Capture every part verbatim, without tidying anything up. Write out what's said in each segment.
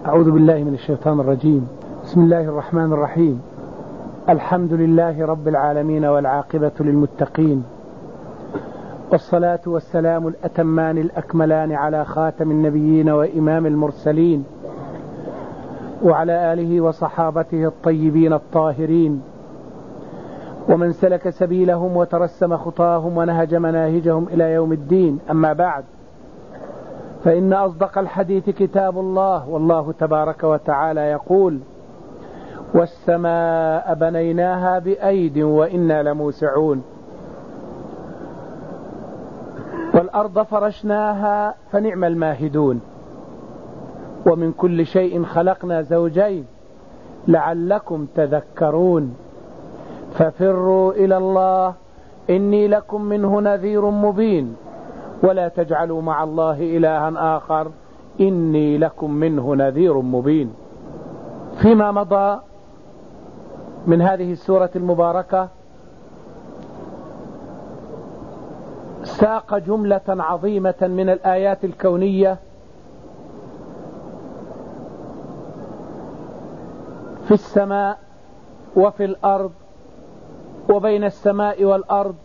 أعوذ بالله من الشيطان الرجيم. بسم الله الرحمن الرحيم. الحمد لله رب العالمين والعاقبة للمتقين، والصلاة والسلام الأتمان الأكملان على خاتم النبيين وإمام المرسلين وعلى آله وصحابته الطيبين الطاهرين ومن سلك سبيلهم وترسم خطاهم ونهج مناهجهم إلى يوم الدين. أما بعد، فإن أصدق الحديث كتاب الله، والله تبارك وتعالى يقول: والسماء بنيناها بأيد وإنا لموسعون، والأرض فرشناها فنعم الماهدون، ومن كل شيء خلقنا زوجين لعلكم تذكرون، ففروا إلى الله إني لكم منه نذير مبين، ولا تجعلوا مع الله إلها آخر إني لكم منه نذير مبين. فيما مضى من هذه السورة المباركة ساق جملة عظيمة من الآيات الكونية في السماء وفي الأرض وبين السماء والأرض،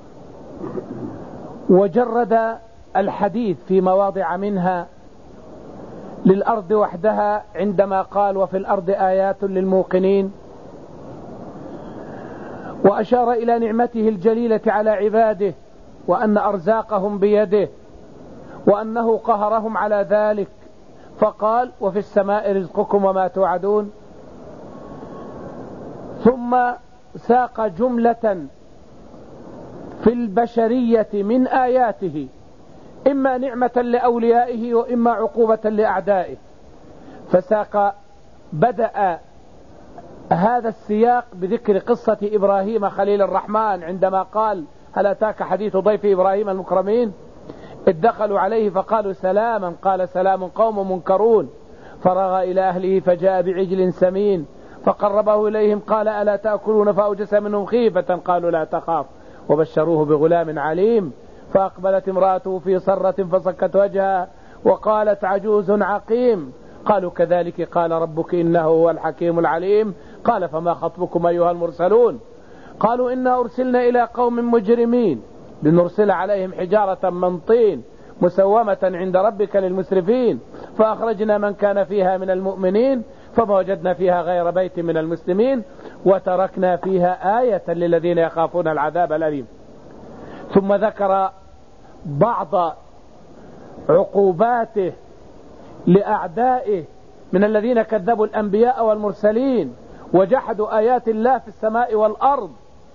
وجرد الحديث في مواضع منها للأرض وحدها عندما قال: وفي الأرض آيات للموقنين، وأشار إلى نعمته الجليلة على عباده وأن أرزاقهم بيده وأنه قهرهم على ذلك، فقال: وفي السماء رزقكم وما توعدون. ثم ساق جملة في البشرية من آياته، إما نعمة لأوليائه وإما عقوبة لأعدائه، فساق بدأ هذا السياق بذكر قصة إبراهيم خليل الرحمن عندما قال: هل أتاك حديث ضيف إبراهيم المكرمين إذ دخلوا عليه فقالوا سلاما، قال: سلام قوم منكرون، فرغ إلى أهله فجاء بعجل سمين فقربه إليهم قال: ألا تأكلون؟ فأوجس منهم خيفة قالوا لا تخاف وبشروه بغلام عليم، فأقبلت امرأته في صرة فصكت وجهها وقالت: عجوز عقيم، قالوا: كذلك قال ربك إنه هو الحكيم العليم، قال: فما خطبكم أيها المرسلون؟ قالوا: إنا أرسلنا إلى قوم مجرمين لنرسل عليهم حجارة من طين مسومة عند ربك للمسرفين، فأخرجنا من كان فيها من المؤمنين فما وجدنا فيها غير بيت من المسلمين وتركنا فيها آية للذين يخافون العذاب الأليم. ثم ذكر بعض عقوباته لأعدائه من الذين كذبوا الأنبياء والمرسلين وجحدوا آيات الله في السماء والأرض،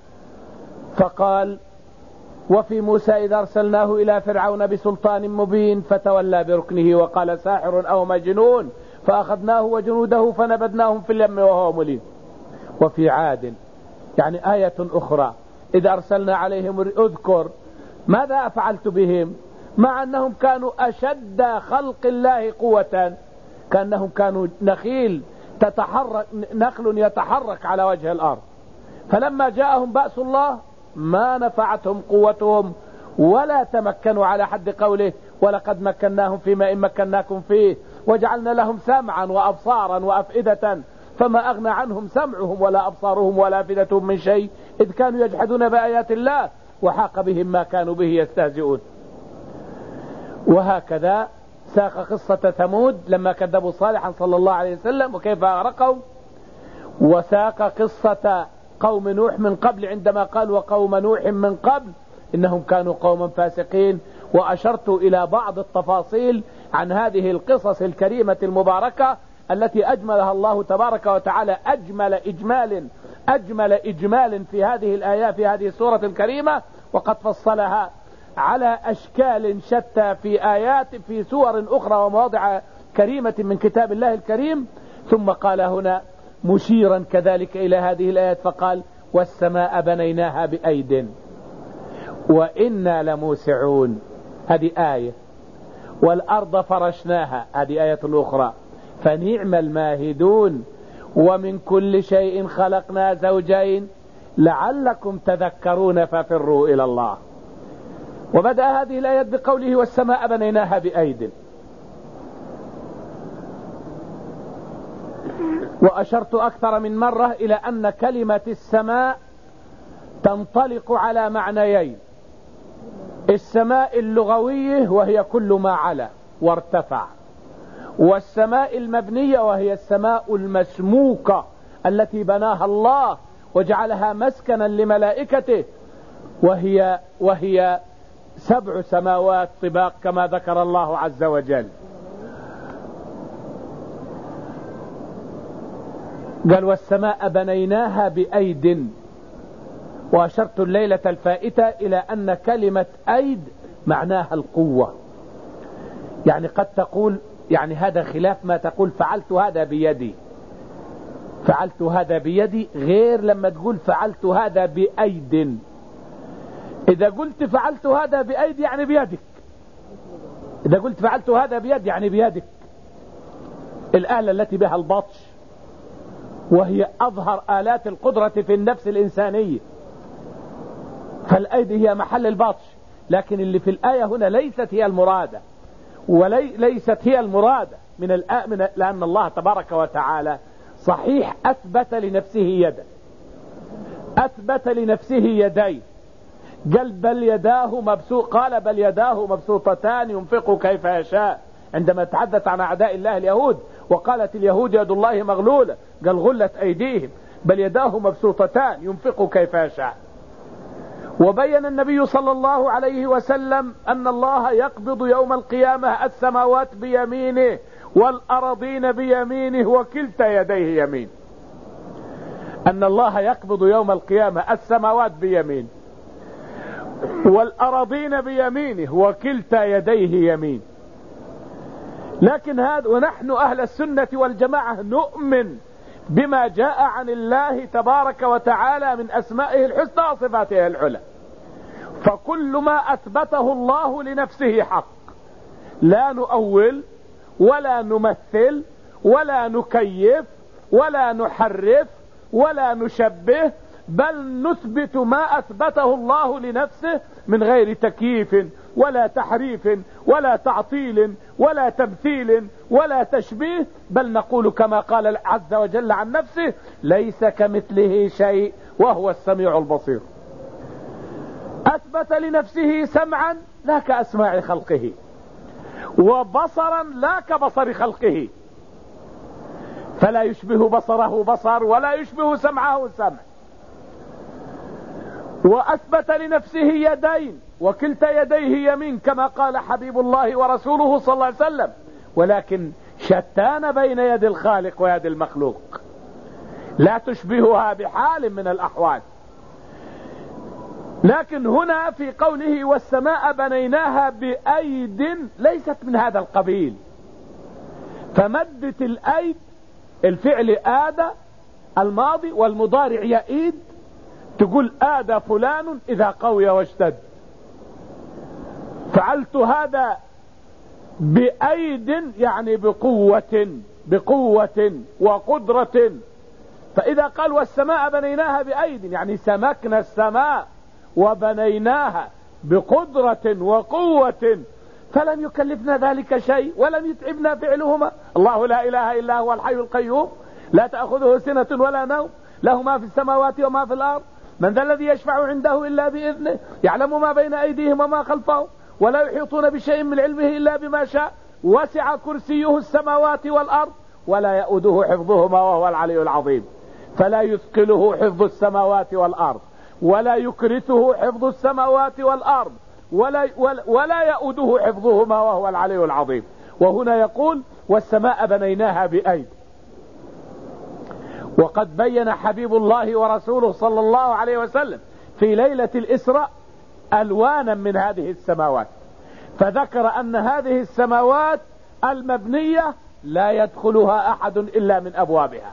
فقال: وفي موسى إذا أرسلناه إلى فرعون بسلطان مبين فتولى بركنه وقال: ساحر أو مجنون، فأخذناه وجنوده فنبذناهم في اليم وهو مليم. وفي عاد، يعني آية أخرى، إذا أرسلنا عليهم اذكر ماذا فعلت بهم، مع أنهم كانوا أشد خلق الله قوة، كأنهم كانوا نخيل تتحرك نخل يتحرك على وجه الأرض، فلما جاءهم بأس الله ما نفعتهم قوتهم ولا تمكنوا على حد قوله: ولقد مكناهم فيما إن مكناكم فيه وجعلنا لهم سمعا وأبصارا وأفئدة فما أغنى عنهم سمعهم ولا أبصارهم ولا أفئدتهم من شيء إذ كانوا يجحدون بآيات الله وحاق بهم ما كانوا به يستهزئون. وهكذا ساق قصة ثمود لما كذبوا صالحا صلى الله عليه وسلم وكيف أغرقوا، وساق قصة قوم نوح من قبل عندما قال: وقوم نوح من قبل إنهم كانوا قوما فاسقين. وأشرت إلى بعض التفاصيل عن هذه القصص الكريمة المباركة التي أجملها الله تبارك وتعالى أجمل إجمال أجمل إجمال في هذه الآيات في هذه السورة الكريمة، وقد فصلها على أشكال شتى في آيات في سور أخرى ومواضع كريمة من كتاب الله الكريم. ثم قال هنا مشيرا كذلك إلى هذه الآيات فقال: والسماء بنيناها بأيد وإنا لموسعون، هذه آية، والأرض فرشناها، هذه آية أخرى، فنعم الماهدون، ومن كل شيء خلقنا زوجين لعلكم تذكرون ففروا إلى الله. وبدأ هذه الآيات بقوله: والسماء بنيناها بأيد. وأشرت أكثر من مرة إلى أن كلمة السماء تنطلق على معنيين: السماء اللغوية وهي كل ما علا وارتفع، والسماء المبنية وهي السماء المسموكة التي بناها الله وجعلها مسكنا لملائكته، وهي وهي سبع سماوات طباق كما ذكر الله عز وجل. قال: والسماء بنيناها بأيد. وأشرت الليلة الفائتة إلى أن كلمة أيد معناها القوة، يعني قد تقول، يعني هذا خلاف ما تقول فعلت هذا بيدي، فعلت هذا بيدي غير لما تقول فعلت هذا بأيد. إذا قلت فعلت هذا بأيد يعني بيدك، إذا قلت فعلت هذا بيد يعني بيدك، الآلة التي بها البطش، وهي أظهر آلات القدرة في النفس الإنسانية، فالأيدي هي محل البطش. لكن اللي في الآية هنا ليست هي المرادة، وليست هي المرادة من الآية، من لأن الله تبارك وتعالى صحيح أثبت لنفسه يدا، أثبت لنفسه يدين، قال بل يداه مبسوط، قال بل يداه مبسوطتان ينفق كيف يشاء عندما تحدث عن أعداء الله اليهود، وقالت اليهود يد الله مغلولة، قال غلت أيديهم، بل يداه مبسوطتان ينفق كيف يشاء. وبين النبي صلى الله عليه وسلم أن الله يقبض يوم القيامة السماوات بيمينه والأراضين بيمينه وكلتا يديه يمين، أن الله يقبض يوم القيامة السماوات بيمينه والأراضين بيمينه وكلتا يديه يمين. لكن هذا، ونحن أهل السنة والجماعة نؤمن بما جاء عن الله تبارك وتعالى من أسمائه الحسنى وصفاته العلى، فكل ما أثبته الله لنفسه حق، لا نؤول ولا نمثل ولا نكيف ولا نحرف ولا نشبه، بل نثبت ما أثبته الله لنفسه من غير تكييف ولا تحريف ولا تعطيل ولا تمثيل ولا تشبيه، بل نقول كما قال عز وجل عن نفسه: ليس كمثله شيء وهو السميع البصير. أثبت لنفسه سمعا لا كأسماع خلقه، وبصرا لا كبصر خلقه، فلا يشبه بصره بصر ولا يشبه سمعه سمع. وأثبت لنفسه يدين وكلتا يديه يمين كما قال حبيب الله ورسوله صلى الله عليه وسلم، ولكن شتان بين يد الخالق ويد المخلوق، لا تشبهها بحال من الأحوال. لكن هنا في قوله والسماء بنيناها بأيد ليست من هذا القبيل، فمدت الأيد الفعل آد الماضي والمضارع يأيد، تقول آد فلان إذا قوي واشتد، فعلت هذا بأيد يعني بقوة بقوة وقدرة. فإذا قال والسماء بنيناها بأيد يعني سمكنا السماء وبنيناها بقدرة وقوة، فلم يكلفنا ذلك شيء ولم يتعبنا فعلهما. الله لا إله إلا هو الحي القيوم لا تأخذه سنة ولا نوم، له ما في السماوات وما في الأرض، من ذا الذي يشفع عنده إلا بإذنه، يعلم ما بين أيديهم وما خلفهم، ولا يحيطون بشيء من علمه إلا بما شاء، وسع كرسيه السماوات والأرض ولا يؤوده حفظهما وهو العلي العظيم. فلا يثقله حفظ السماوات والأرض ولا يكرثه حفظ السماوات والأرض ولا, ولا, ولا يؤوده حفظهما وهو العلي العظيم. وهنا يقول والسماء بنيناها بأيد. وقد بين حبيب الله ورسوله صلى الله عليه وسلم في ليلة الإسراء ألوانا من هذه السماوات، فذكر أن هذه السماوات المبنية لا يدخلها أحد إلا من أبوابها،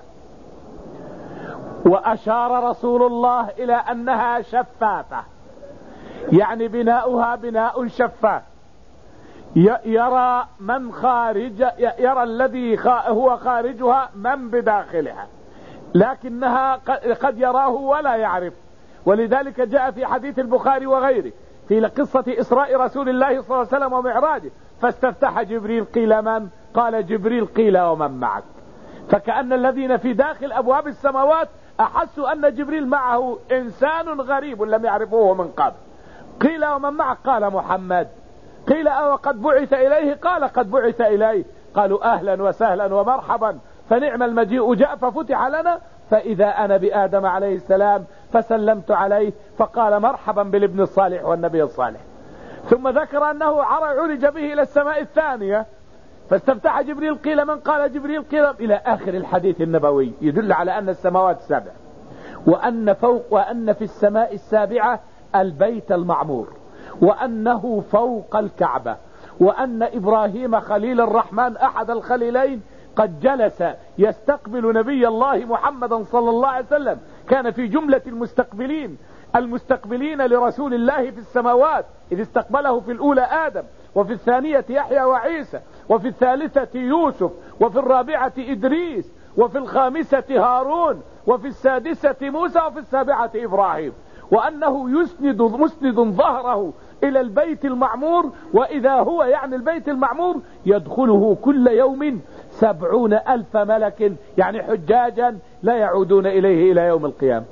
وأشار رسول الله إلى أنها شفافة، يعني بناؤها بناء شفاف، يرى من خارج، يرى الذي هو خارجها من بداخلها، لكنها قد يراه ولا يعرف. ولذلك جاء في حديث البخاري وغيره في قصة إسراء رسول الله صلى الله عليه وسلم ومعراجه: فاستفتح جبريل قيل من؟ قال جبريل قيل ومن معك؟ فكأن الذين في داخل أبواب السماوات أحسوا أن جبريل معه إنسان غريب لم يعرفوه من قبل. قيل ومن معه؟ قال محمد. قيل أو قد بعث إليه؟ قال قد بعث إليه. قالوا أهلا وسهلا ومرحبا، فنعم المجيء جاء ففتح لنا، فإذا أنا بآدم عليه السلام فسلمت عليه فقال مرحبا بالابن الصالح والنبي الصالح. ثم ذكر أنه عرج به إلى السماء الثانية فاستفتح جبريل. قيل من؟ قال جبريل. قيل إلى آخر الحديث النبوي يدل على أن السماوات السبع، وأن فوق وأن في السماء السابعة البيت المعمور، وأنه فوق الكعبة، وأن إبراهيم خليل الرحمن أحد الخليلين قد جلس يستقبل نبي الله محمدا صلى الله عليه وسلم، كان في جملة المستقبلين المستقبلين لرسول الله في السماوات، إذ استقبله في الأولى آدم، وفي الثانية يحيى وعيسى، وفي الثالثة يوسف، وفي الرابعة إدريس، وفي الخامسة هارون، وفي السادسة موسى، وفي السابعة إبراهيم. وأنه يسند مسند ظهره إلى البيت المعمور، وإذا هو يعني البيت المعمور يدخله كل يوم سبعون ألف ملك، يعني حجاجا لا يعودون إليه إلى يوم القيامة.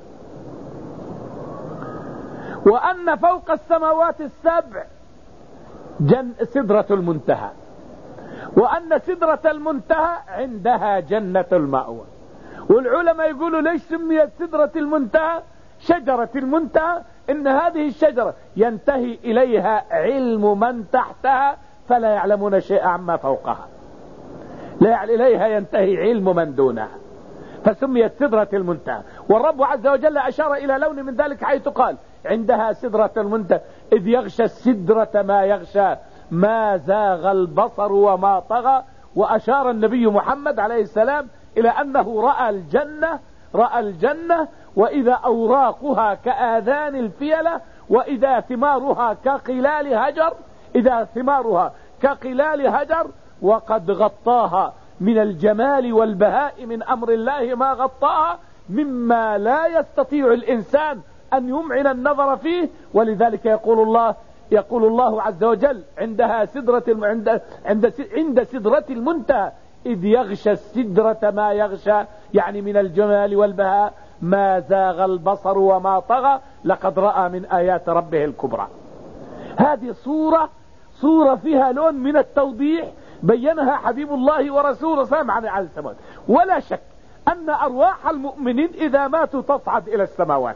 وأن فوق السماوات السبع جن سدرة المنتهى، وأن سدرة المنتهى عندها جنة المأوى. والعلماء يقولوا ليش سميت سدرة المنتهى شجرة المنتهى؟ إن هذه الشجرة ينتهي إليها علم من تحتها فلا يعلمون شيئا عما فوقها، لا إليها ينتهي علم من دونها، فسميت سدرة المنتهى. والرب عز وجل أشار إلى لون من ذلك حيث قال عندها سدرة المنتهى إذ يغشى السدرة ما يغشى ما زاغ البصر وما طغى. وأشار النبي محمد عليه السلام إلى أنه رأى الجنة رأى الجنة وإذا أوراقها كآذان الفيلة، وإذا ثمارها كقلال هجر إذا ثمارها كقلال هجر وقد غطاها من الجمال والبهاء من أمر الله ما غطاها مما لا يستطيع الإنسان أن يمعن النظر فيه. ولذلك يقول الله يقول الله عز وجل عندها سدرة عند عند عند سدرة المنتهى إذ يغشى السدرة ما يغشى، يعني من الجمال والبهاء ما زاغ البصر وما طغى لقد رأى من آيات ربه الكبرى. هذه صورة صورة فيها لون من التوضيح بينها حبيب الله ورسوله صلى الله عليه وسلم. ولا شك أن أرواح المؤمنين إذا ماتوا تصعد إلى السماوات،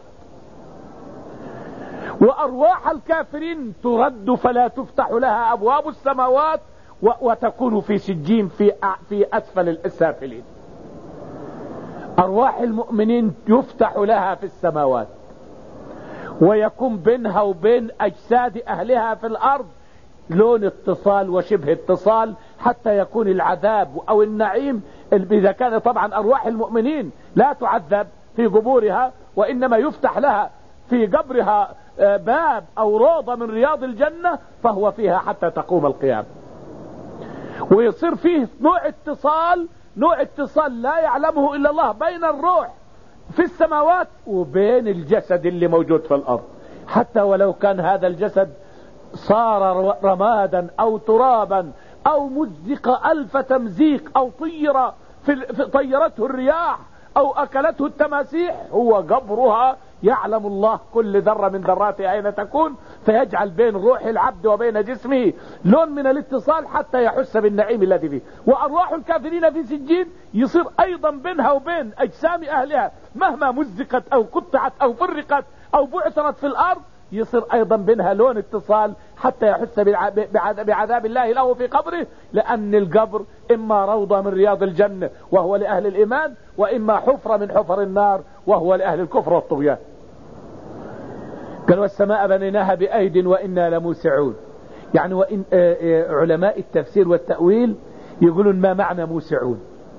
وأرواح الكافرين ترد فلا تفتح لها أبواب السماوات وتكون في سجين في في أسفل السافلين. أرواح المؤمنين يفتح لها في السماوات، ويكون بينها وبين أجساد أهلها في الأرض لون اتصال وشبه اتصال حتى يكون العذاب أو النعيم. إذا كان طبعا أرواح المؤمنين لا تعذب في قبورها، وإنما يفتح لها في قبرها باب أو روضة من رياض الجنة فهو فيها حتى تقوم القيامة. ويصير فيه نوع اتصال نوع اتصال لا يعلمه إلا الله بين الروح في السماوات وبين الجسد اللي موجود في الأرض، حتى ولو كان هذا الجسد صار رمادا أو ترابا أو مزق ألف تمزيق أو طير في طيرته الرياح أو أكلته التماسيح، هو قبرها يعلم الله كل ذرة من ذراتها أين تكون، فيجعل بين روح العبد وبين جسمه لون من الاتصال حتى يحس بالنعيم الذي فيه. وأرواح الكافرين في سجين يصير أيضا بينها وبين أجسام أهلها مهما مزقت أو قطعت أو فرقت أو بعثرت في الأرض يصير أيضا بينها لون اتصال حتى يحس بعذاب الله له في قبره، لأن القبر إما روضة من رياض الجنة وهو لأهل الإيمان، وإما حفرة من حفر النار وهو لأهل الكفر والطغيان. قال والسماء بنيناها بأيد وإنا لموسعون. يعني وإن علماء التفسير والتأويل يقولون ما معنى موسعون؟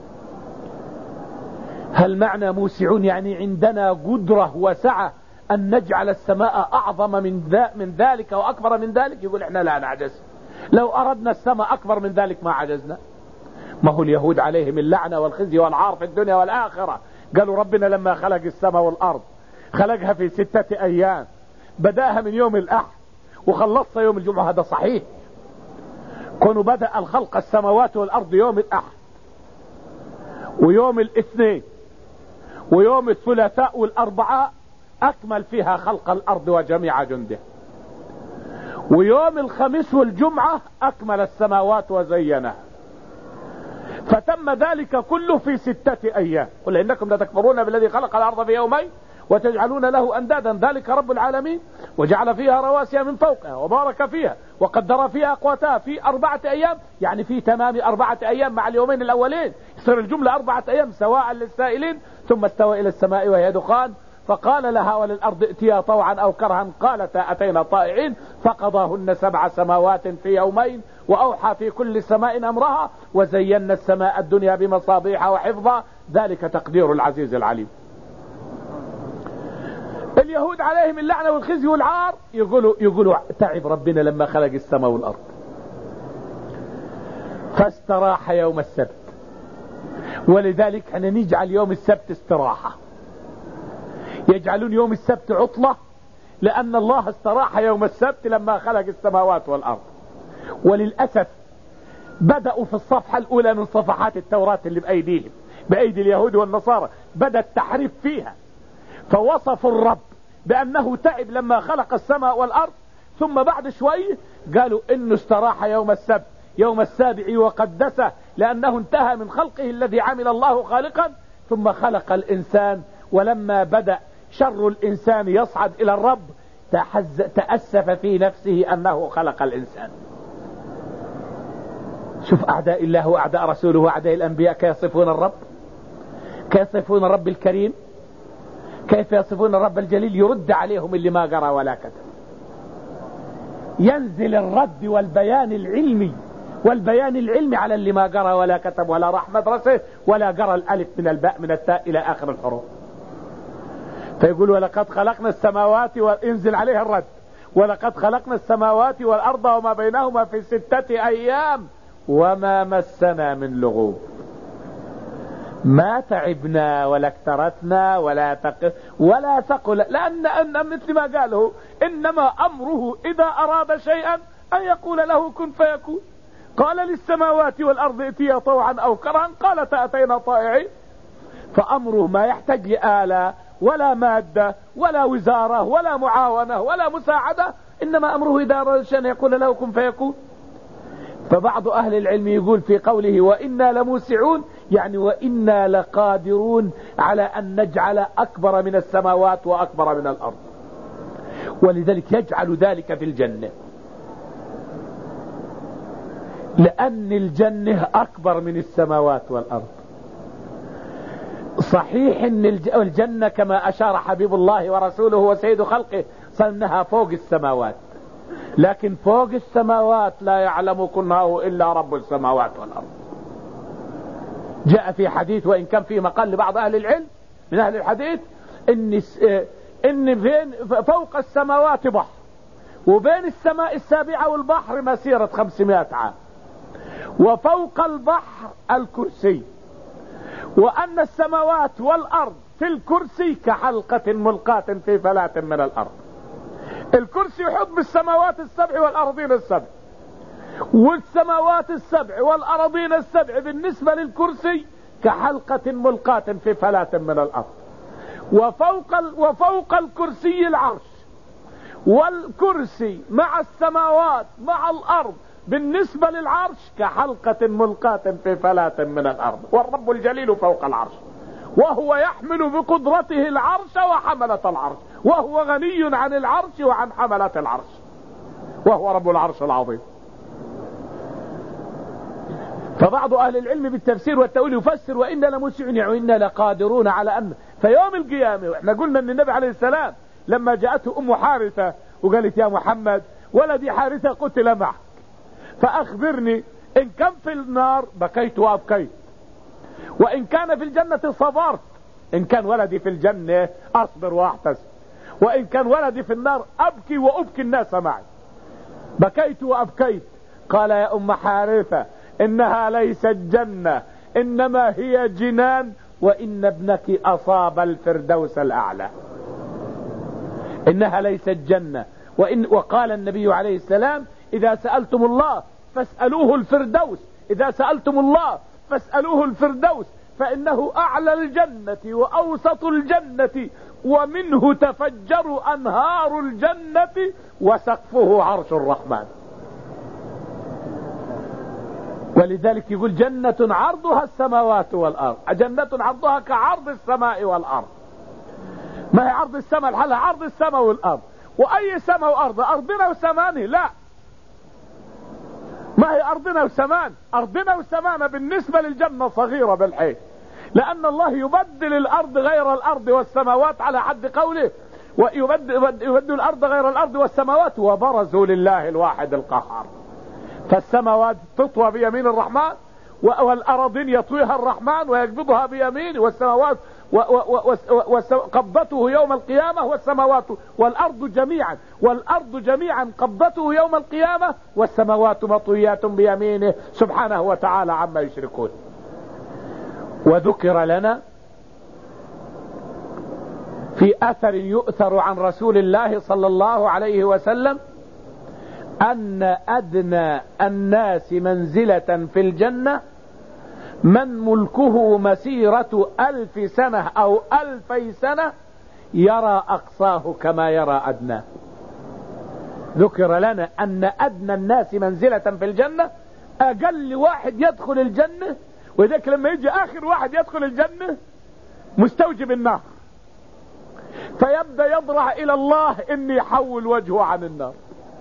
هل معنى موسعون يعني عندنا قدرة وسعة أن نجعل السماء أعظم من, ذا من ذلك وأكبر من ذلك؟ يقول إحنا لا نعجز، لو أردنا السماء أكبر من ذلك ما عجزنا. ما هو اليهود عليهم اللعنة والخزي والعار في الدنيا والآخرة، قالوا ربنا لما خلق السماء والأرض خلقها في ستة أيام، بداها من يوم الأحد وخلصها يوم الجمعة. هذا صحيح، كونوا بدأ الخلق السماوات والأرض يوم الأحد ويوم الاثنين ويوم الثلاثاء والاربعاء اكمل فيها خلق الارض وجميع جنده، ويوم الخميس والجمعة اكمل السماوات وزينها، فتم ذلك كله في ستة ايام. قل انكم لتكفرون بالذي خلق الارض في يومين وتجعلون له اندادا ذلك رب العالمين وجعل فيها رواسي من فوقها وبارك فيها وقدر فيها اقواتها في اربعة ايام، يعني في تمام اربعة ايام مع اليومين الاولين يصير الجملة اربعة ايام سواء للسائلين. ثم استوى الى السماء وهي دخان فقال لها وللارض ائتيا طوعا او كرها قالتا اتينا طائعين فقضاهن سبع سماوات في يومين واوحى في كل سماء امرها وزينا السماء الدنيا بمصابيح وحفظا ذلك تقدير العزيز العليم. اليهود عليهم اللعنة والخزي والعار يقولوا يقولوا تعب ربنا لما خلق السماء والارض فاستراح يوم السبت، ولذلك احنا نجعل يوم السبت استراحة، يجعلون يوم السبت عطلة لأن الله استراح يوم السبت لما خلق السماوات والأرض. وللأسف بدأوا في الصفحة الأولى من صفحات التوراة اللي بأيديهم بأيدي اليهود والنصارى بدأ التحريف فيها، فوصفوا الرب بأنه تعب لما خلق السماء والأرض، ثم بعد شوي قالوا إنه استراح يوم السبت يوم السابع وقدسه لأنه انتهى من خلقه الذي عمل الله خالقا، ثم خلق الإنسان ولما بدأ شر الإنسان يصعد إلى الرب تأسف في نفسه أنه خلق الإنسان. شوف أعداء الله وأعداء رسوله وأعداء الأنبياء كيف يصفون الرب، كيف يصفون الرب الكريم، كيف يصفون الرب الجليل. يرد عليهم اللي ما قرأ ولا كتب، ينزل الرد والبيان العلمي والبيان العلمي على اللي ما قرأ ولا كتب ولا راح مدرسة ولا قرأ الألف من الباء من التاء إلى آخر الحروف. فيقول ولقد خلقنا السماوات وينزل عليها الرد ولقد خلقنا السماوات والأرض وما بينهما في ستة أيام وما مسنا من لغوب. ما تعبنا ولا اكترثنا ولا تقل ولا ثقل، لأن أن مثل ما قاله إنما أمره إذا أراد شيئا أن يقول له كن فيكون. قال للسماوات والأرض ائتيا طوعا أو كرها قالتا أتينا طائعين. فأمره ما يحتاج لآلة ولا مادة ولا وزارة ولا معاونة ولا مساعدة، إنما أمره إذا أراد شيئا يقول له كن فيكون. فبعض أهل العلم يقول في قوله وإنا لموسعون يعني وإنا لقادرون على أن نجعل أكبر من السماوات وأكبر من الأرض، ولذلك يجعل ذلك في الجنة، لأن الجنة أكبر من السماوات والأرض. صحيح أن الجنة كما أشار حبيب الله ورسوله وسيد خلقه صنها فوق السماوات، لكن فوق السماوات لا يعلم كنهه إلا رب السماوات والأرض. جاء في حديث وإن كان فيه مقال لبعض أهل العلم من أهل الحديث إن إن بين فوق السماوات بحر وبين السماء السابعة والبحر مسيرة خمسمائة عام، وفوق البحر الكرسي، وأن السماوات والأرض في الكرسي كحلقة ملقاة في فلاة من الأرض. الكرسي يحط بالسماوات السبع والأرضين السبع، والسماوات السبع والأرضين السبع بالنسبة للكرسي كحلقة ملقاة في فلاة من الأرض. وفوق, وفوق الكرسي العرش، والكرسي مع السماوات مع الأرض بالنسبة للعرش كحلقة ملقاة في فلاة من الأرض. والرب الجليل فوق العرش، وهو يحمل بقدرته العرش وحملة العرش، وهو غني عن العرش وعن حملة العرش، وهو رب العرش العظيم. فبعض أهل العلم بالتفسير والتأويل يفسر وإنا لموسعون يعني وإنا لقادرون على أن في يوم القيامة. وإحنا قلنا أن النبي عليه السلام لما جاءته أم حارثة وقالت يا محمد ولدي حارثة قتل معك فأخبرني إن كان في النار بكيت وأبكيت، وإن كان في الجنة صبرت، إن كان ولدي في الجنة أصبر وأحتسب، وإن كان ولدي في النار أبكي وأبكي الناس معي. بكيت وأبكيت. قال يا أم حارثة إنها ليست جنة إنما هي جنان، وإن ابنك أصاب الفردوس الأعلى. إنها ليست جنة وإن وقال النبي عليه السلام إذا سألتم الله فاسألوه الفردوس، إذا سألتم الله فاسألوه الفردوس، فإنه أعلى الجنة وأوسط الجنة ومنه تفجر أنهار الجنة وسقفه عرش الرحمن. ولذلك يقول جنة عرضها السماوات والأرض، جنة عرضها كعرض السماء والأرض. ما هي عرض السماء الحالة عرض السماء والأرض، وأي سماء وأرض؟ أرضنا وسمانه؟ لا، ما هي أرضنا وسمان؟ أرضنا وسمانه بالنسبة للجنة صغيرة بالحيث، لأن الله يبدل الأرض غير الأرض والسماوات على حد قوله ويبدل يبدل الأرض غير الأرض والسماوات وبرزوا لله الواحد القهار. فالسماوات تطوى بيمين الرحمن والأراضين يطويها الرحمن ويقبضها بيمينه، والسماوات قبضته يوم القيامة والسماوات والأرض جميعا والأرض جميعا قبضته يوم القيامة والسماوات مطويات بيمينه سبحانه وتعالى عما يشركون. وذكر لنا في أثر يؤثر عن رسول الله صلى الله عليه وسلم أن أدنى الناس منزلة في الجنة من ملكه مسيرة ألف سنة أو ألفي سنة يرى أقصاه كما يرى أدناه. ذكر لنا أن أدنى الناس منزلة في الجنة أقل واحد يدخل الجنة، وذلك لما يجي آخر واحد يدخل الجنة مستوجب النار، فيبدأ يضرع إلى الله إني يحول وجهه عن النار،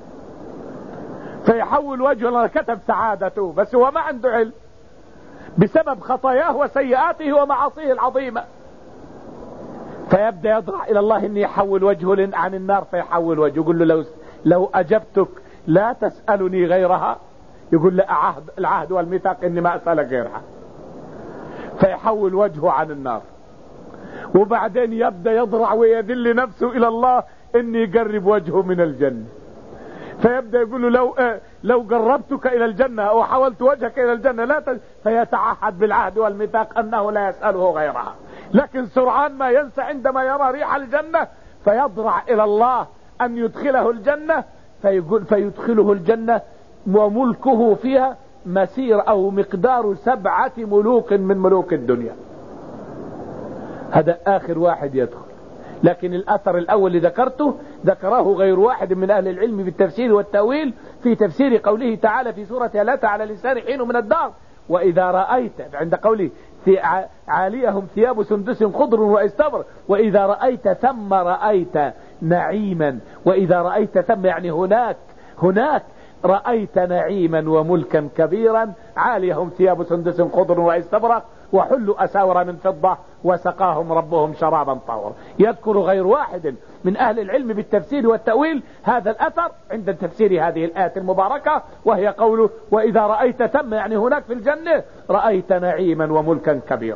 فيحول وجهه لنا كتب سعادته، بس هو ما عنده علم بسبب خطاياه وسيئاته ومعاصيه العظيمة، فيبدأ يضرع إلى الله إني يحول وجهه عن النار، فيحول وجهه. يقول له لو, لو أجبتك لا تسألني غيرها، يقول له عهد العهد والميثاق إني ما أسألك غيرها، فيحول وجهه عن النار. وبعدين يبدأ يضرع ويذل نفسه إلى الله إني يقرب وجهه من الجنة، فيبدأ يقول له لو آه لو قربتك إلى الجنة أو حولت وجهك إلى الجنة لا ت... فيتعهد بالعهد والميثاق أنه لا يسأله غيرها، لكن سرعان ما ينسى عندما يرى ريح الجنة فيضرع إلى الله أن يدخله الجنة، فيقول فيدخله الجنة وملكه فيها مسير أو مقدار سبعة ملوك من ملوك الدنيا. هذا آخر واحد يدخل. لكن الأثر الأول اللي ذكرته ذكره غير واحد من أهل العلم بالتفسير والتأويل في تفسير قوله تعالى في سورة لا على لسان حين من الدار وإذا رأيت، عند قوله عاليهم ثياب سندس خضر واستبر، وإذا رأيت ثم رأيت نعيما، وإذا رأيت ثم يعني هناك هناك رأيت نعيما وملكا كبيرا، عاليهم ثياب سندس خضر واستبرق وحلوا أساور من فضة وسقاهم ربهم شرابا طهورا. يذكر غير واحد من أهل العلم بالتفسير والتأويل هذا الأثر عند تفسير هذه الآية المباركة، وهي قوله وإذا رأيت ثم يعني هناك في الجنة رأيت نعيما وملكا كبيرا.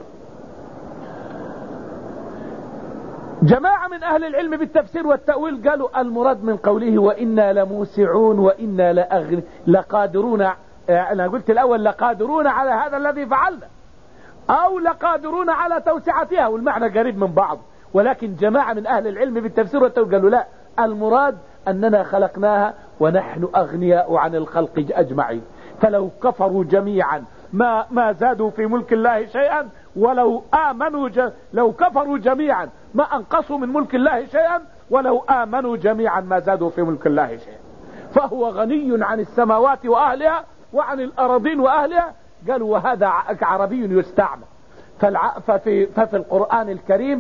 جماعة من أهل العلم بالتفسير والتأويل قالوا المراد من قوله وإنا لموسعون وإنا لأغن لقادرون، أنا قلت الأول لقادرون على هذا الذي فعلنا أو لقادرون على توسعتها، والمعنى قريب من بعض، ولكن جماعة من أهل العلم بالتفسير والتأويل قالوا لا، المراد أننا خلقناها ونحن أغنياء عن الخلق أجمعين، فلو كفروا جميعا ما ما زادوا في ملك الله شيئا، ولو آمنوا ج... لو كفروا جميعا ما أنقصوا من ملك الله شيئا، ولو آمنوا جميعا ما زادوا في ملك الله شيئا، فهو غني عن السماوات وأهلها وعن الأراضين وأهلها. قالوا وهذا عربي يستعمل. فالع... ففي... ففي القرآن الكريم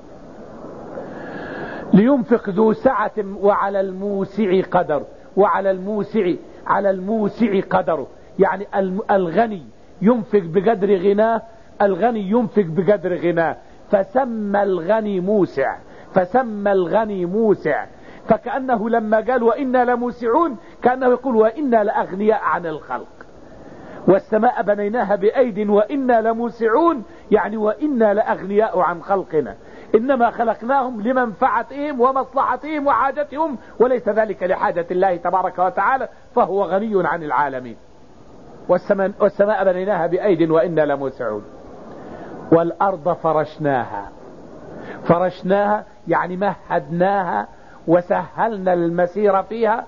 لينفق ذو سعة وعلى الموسع قدر، وعلى الموسع على الموسع قدره، يعني الغني ينفق بقدر غناه، الغني ينفق بقدر غناه، فسمى الغني موسع، فسمى الغني موسع، فكأنه لما قال وإنا لموسعون كأنه يقول وإنا لأغنياء عن الخلق، والسماء بنيناها بأيد وإنا لموسعون يعني وإنا لأغنياء عن خلقنا، إنما خلقناهم لمنفعتهم ومصلحتهم وحاجتهم وليس ذلك لحاجة الله تبارك وتعالى، فهو غني عن العالمين. والسماء, والسماء بنيناها بأيد وإنا لموسعون. والأرض فرشناها، فرشناها يعني مهدناها وسهلنا المسير فيها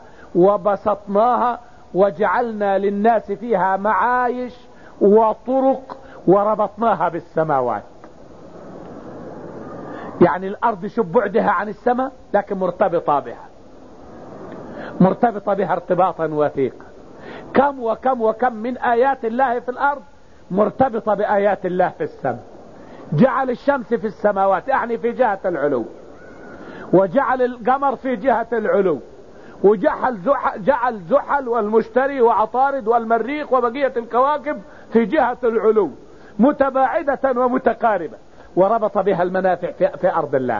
وبسطناها وجعلنا للناس فيها معايش وطرق وربطناها بالسماوات. يعني الأرض شوف بعدها عن السماء لكن مرتبطة بها، مرتبطة بها ارتباطا وثيقا. كم وكم وكم من آيات الله في الأرض مرتبطة بآيات الله في السماء. جعل الشمس في السماوات يعني في جهة العلو، وجعل القمر في جهة العلو، وجعل زحل, جعل زحل والمشتري وعطارد والمريخ وبقية الكواكب في جهة العلو متباعدة ومتقاربة، وربط بها المنافع في, في أرض الله.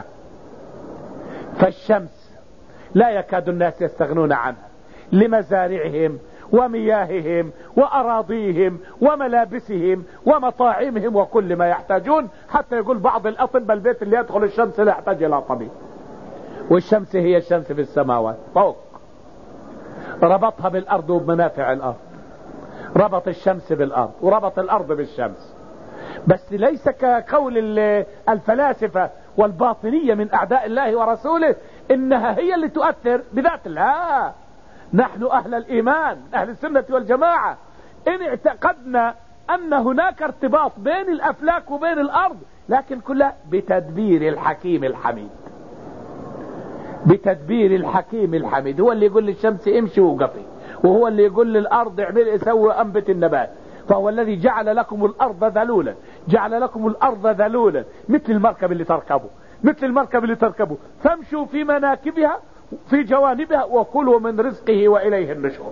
فالشمس لا يكاد الناس يستغنون عنها لمزارعهم ومياههم وأراضيهم وملابسهم ومطاعمهم وكل ما يحتاجون. حتى يقول بعض الأطباء البيت اللي يدخل الشمس لا يحتاج إلى طبيب، والشمس هي الشمس في السماوات فوق. ربطها بالأرض وبمنافع الأرض، ربط الشمس بالأرض وربط الأرض بالشمس. بس ليس كقول الفلاسفة والباطنية من أعداء الله ورسوله إنها هي اللي تؤثر بذات الله. نحن أهل الإيمان أهل السنة والجماعة إن اعتقدنا أن هناك ارتباط بين الأفلاك وبين الأرض، لكن كلها بتدبير الحكيم الحميد، بتدبير الحكيم الحميد. هو اللي يقول للشمس امشي وقفي، وهو اللي يقول للأرض اعمل سوي أنبت النبات. فهو الذي جعل لكم الأرض ذلولا، جعل لكم الأرض ذلولا مثل المركب اللي تركبه، مثل المركب اللي تركبه فامشوا في مناكبها في جوانبها وكلوا من رزقه وإليه النشور.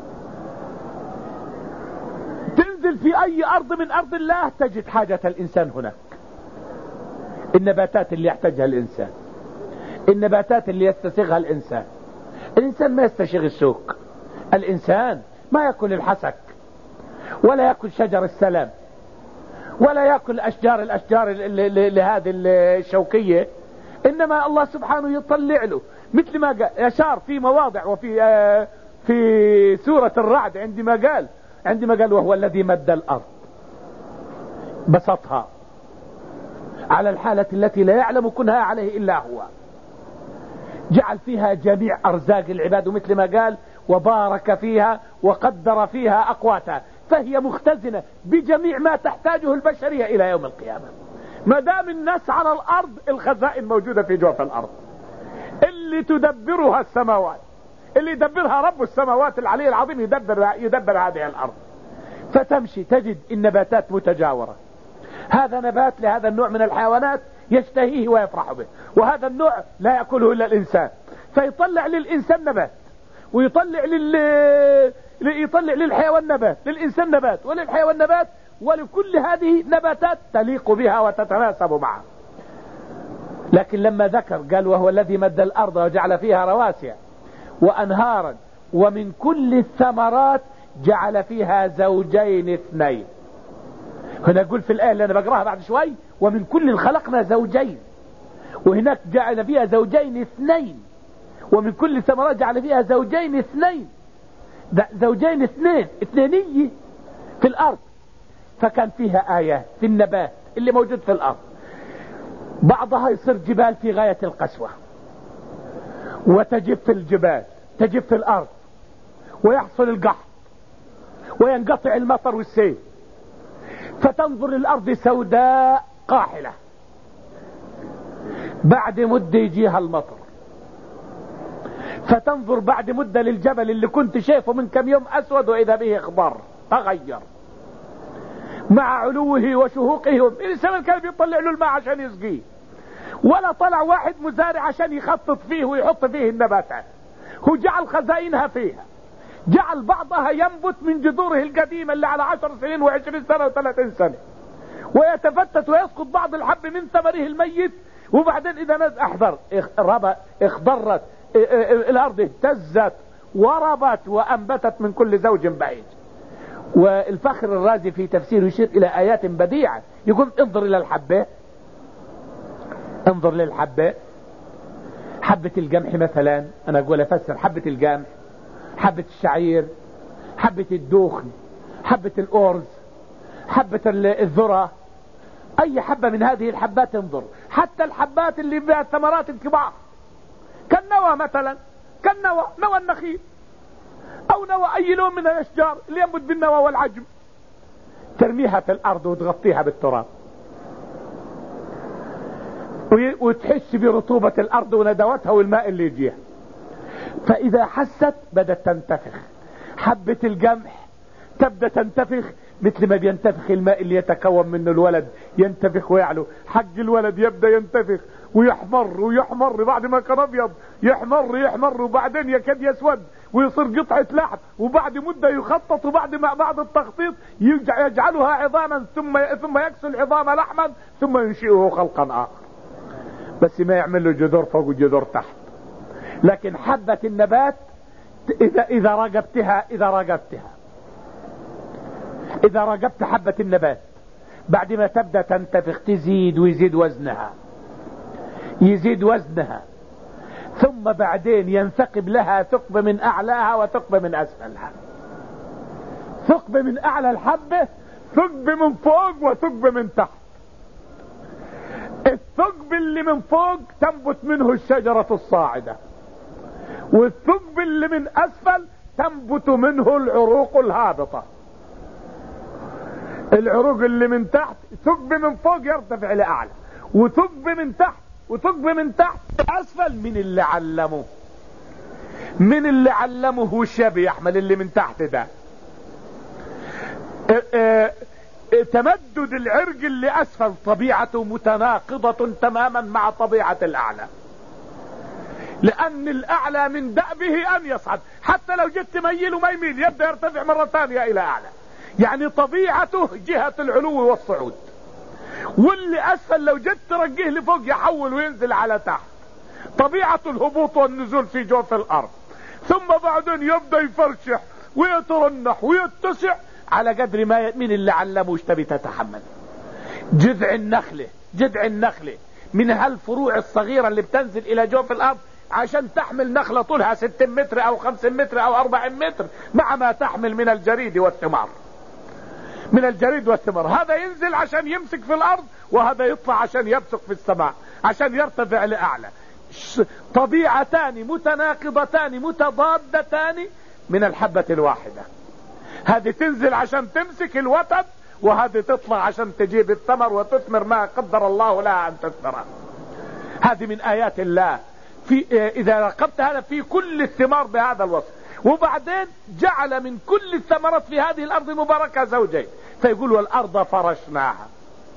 تنزل في أي أرض من أرض الله تجد حاجة الإنسان هناك. النباتات اللي يحتاجها الإنسان، النباتات اللي يستسيغها الإنسان. الإنسان ما يستسيغ السوق، الإنسان ما يأكل الحسك ولا يأكل شجر السلام ولا يأكل أشجار الأشجار لهذه الشوكية، إنما الله سبحانه يطلع له مثل ما قال يشار في مواضع. وفي آه في سورة الرعد عندما قال عندما قال وهو الذي مد الأرض بسطها على الحالة التي لا يعلم كنها عليه إلا هو، جعل فيها جميع أرزاق العباد، ومثل ما قال وبارك فيها وقدر فيها أقواتها، فهي مختزنة بجميع ما تحتاجه البشرية إلى يوم القيامة. ما دام الناس على الأرض الخزائن موجودة في جوف الأرض اللي تدبرها السماوات، اللي يدبرها رب السماوات العلي العظيم يدبر, يدبر هذه الأرض. فتمشي تجد النباتات متجاورة، هذا نبات لهذا النوع من الحيوانات يشتهيه ويفرح به، وهذا النوع لا يأكله إلا الإنسان، فيطلع للإنسان نبات ويطلع لل يطلع للحيوان نبات، للإنسان نبات وللحيوان نبات، ولكل هذه نباتات تليق بها وتتناسب معها. لكن لما ذكر قال وهو الذي مد الأرض وجعل فيها رواسي وأنهارا ومن كل الثمرات جعل فيها زوجين اثنين. هنا يقول في الآية اللي أنا بقراها بعد شوي ومن كل خلقنا زوجين، وهناك جعل فيها زوجين اثنين، ومن كل الثمرات جعل فيها زوجين اثنين. ده زوجين اثنين اثنينية في الأرض. فكان فيها آيات في النبات اللي موجود في الأرض، بعضها يصير جبال في غاية القسوة وتجف الجبال تجف الأرض ويحصل القحط وينقطع المطر والسيل، فتنظر الأرض سوداء قاحلة، بعد مدة يجيها المطر، فتنظر بعد مدة للجبل اللي كنت شايفه من كم يوم أسود وإذا به اخضر تغير مع علوه وشهوقه. الإنسان كان بيطلع له الماء عشان يسقيه، ولا طلع واحد مزارع عشان يخطط فيه ويحط فيه النباتات، هو جعل خزائنها فيها، جعل بعضها ينبت من جذوره القديمة اللي على عشر سنين وعشرين سنة وثلاثين سنة، ويتفتت ويسقط بعض الحب من ثمره الميت، وبعدين إذا نزل أحضر اخضرت الأرض اهتزت وربت وأنبتت من كل زوج بعيد. والفخر الرازي في تفسيره يشير إلى آيات بديعة، يقول انظر إلى الحبة، انظر للحبة، حبة القمح مثلا، أنا أقول أفسر حبة القمح، حبة الشعير، حبة الدوخن، حبة الأرز، حبة الذرة، أي حبة من هذه الحبات انظر، حتى الحبات اللي بها الثمرات الكبار كالنوى مثلا، كالنوى نوى النخيل أو نوى أي لون من الأشجار اللي ينبت بالنوى والعجم، ترميها في الارض وتغطيها بالتراب وتحس برطوبة الارض وندوتها والماء اللي يجيها. فاذا حست بدأت تنتفخ. حبة القمح تبدأ تنتفخ مثل ما بينتفخ الماء اللي يتكون منه الولد، ينتفخ ويعلو. حق الولد يبدأ ينتفخ ويحمر ويحمر، بعد ما كان ابيض يحمر يحمر وبعدين يكاد يسود ويصير قطعة لحم، وبعد مدة يخطط، وبعد ما بعد التخطيط يجعلها عظاما ثم ثم يكسو العظام لحما ثم ينشئه خلقا اخر، بس ما يعمل له جذور فوق وجذور تحت. لكن حبة النبات اذا اذا رقبتها اذا رقبتها اذا رقبت حبة النبات بعد ما تبدأ تنتفخ تزيد ويزيد وزنها يزيد وزنها ثم بعدين ينثقب لها ثقب من اعلاها وثقب من اسفلها. ثقب من اعلى الحبة، ثقب من فوق وثقب من تحت. الثقب اللي من فوق تنبت منه الشجرة الصاعدة، والثقب اللي من اسفل تنبت منه العروق الهابطة. العروق اللي من تحت ثقب من فوق يرتفع لأعلى، وثقب من تحت وثقب من تحت اسفل. من اللي علمه من اللي علمه والشاب يحمل اللي من تحت ده. اه اه اه تمدد العرق اللي اسفل طبيعته متناقضة تماما مع طبيعة الاعلى، لان الاعلى من دأبه ان يصعد، حتى لو جيت تميله ما يميل، يبدأ يرتفع مرة ثانية الى اعلى. يعني طبيعته جهة العلو والصعود. واللي اسفل لو جيت ترقيه لفوق يحول وينزل على تحت. طبيعة الهبوط والنزول في جوف الارض. ثم بعدين يبدأ يفرشح ويترنح ويتسع على قدر ما من اللي علمه وش تبي تتحمل. جذع النخلة جذع النخلة من هالفروع الصغيرة اللي بتنزل الى جوف الارض عشان تحمل نخلة طولها ستين متر او خمسين متر او اربعين متر، مع ما تحمل من الجريد والثمار من الجريد والثمر. هذا ينزل عشان يمسك في الارض، وهذا يطلع عشان يبسق في السماء، عشان يرتفع لأعلى. طبيعتان متناقضتان متضادتان من الحبة الواحدة. هذه تنزل عشان تمسك الوتد، وهذه تطلع عشان تجيب الثمر وتثمر ما قدر الله لها ان تثمر. هذه من ايات الله. في اذا راقبت هذا في كل الثمار بهذا الوصف. وبعدين جعل من كل الثمرات في هذه الارض مباركة زوجين، فيقول والارض فرشناها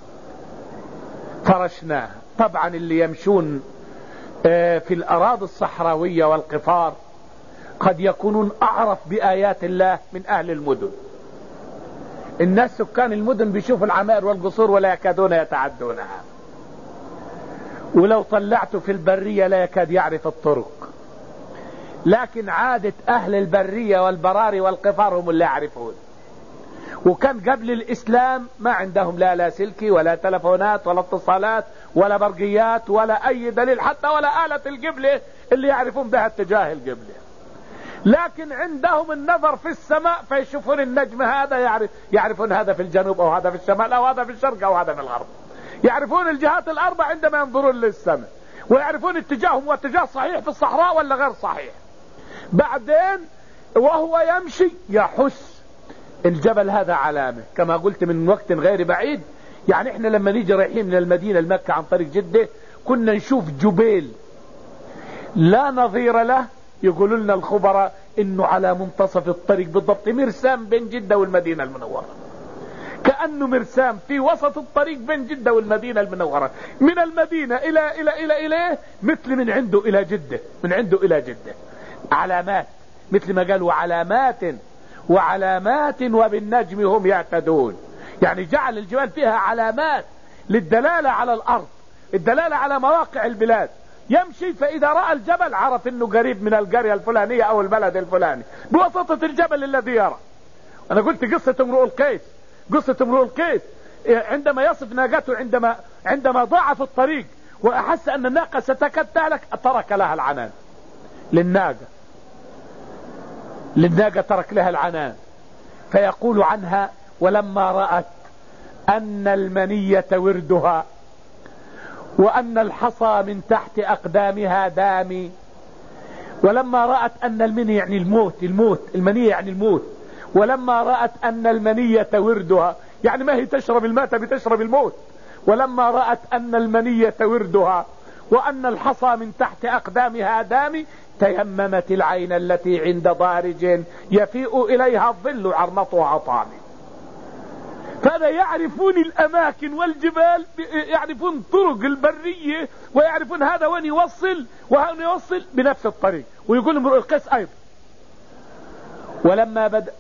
فرشناها. طبعا اللي يمشون في الاراضي الصحراوية والقفار قد يكونون اعرف بايات الله من اهل المدن. الناس سكان المدن بيشوفوا العمائر والقصور ولا يكادون يتعدونها، ولو طلعته في البرية لا يكاد يعرف الطرق. لكن عادة اهل البرية والبراري والقفار هم اللي يعرفون. وكان قبل الاسلام ما عندهم لا لاسلكي ولا تلفونات ولا اتصالات ولا برقيات ولا اي دليل، حتى ولا آلة القبلة اللي يعرفون بها اتجاه القبلة. لكن عندهم النظر في السماء فيشوفون النجم هذا، يعرف يعرفون هذا في الجنوب او هذا في الشمال او هذا في الشرق او هذا في الغرب. يعرفون الجهات الاربع عندما ينظرون للسماء، ويعرفون اتجاههم واتجاه صحيح في الصحراء ولا غير صحيح. بعدين وهو يمشي يحس الجبل هذا علامة، كما قلت من وقت غير بعيد. يعني احنا لما نيجي رايحين من المدينة لمكة عن طريق جدة كنا نشوف جبيل لا نظير له، يقولوا لنا الخبراء انه على منتصف الطريق بالضبط، مرسام بين جدة والمدينة المنورة، كأنه مرسام في وسط الطريق بين جدة والمدينة المنورة. من المدينة الى الى الى اليه مثل من عنده الى جدة، من عنده الى جدة علامات، مثل ما قالوا علامات وعلامات وبالنجم هم يهتدون. يعني جعل الجبال فيها علامات للدلالة على الارض، الدلالة على مواقع البلاد. يمشي فاذا رأى الجبل عرف انه قريب من القرية الفلانية او البلد الفلاني بواسطة الجبل الذي يرى. انا قلت قصة امرؤ القيس، قصة امرؤ القيس عندما يصف ناقته عندما عندما ضاع في الطريق واحس ان الناقة ستكاد تهلك ترك لها العنان. للناقة للناقة ترك لها العنان. فيقول عنها ولما رأت ان المنية وردها وان الحصى من تحت اقدامها دامي، ولما رأت ان المنية يعني الموت، الموت المنية يعني الموت، ولما رأت ان المنية وردها يعني ما هي تشرب الماء بتشرب الموت. ولما رأت أن المنية وردها وأن الحصى من تحت أقدامها دامي تيممت العين التي عند ضارج يفيء إليها الظل عرنطها طامي. فهذا يعرفون الأماكن والجبال، يعرفون طرق البرية، ويعرفون هذا وين يوصل وين يوصل بنفس الطريق. ويقول امرؤ القيس أيضا ولما بدأ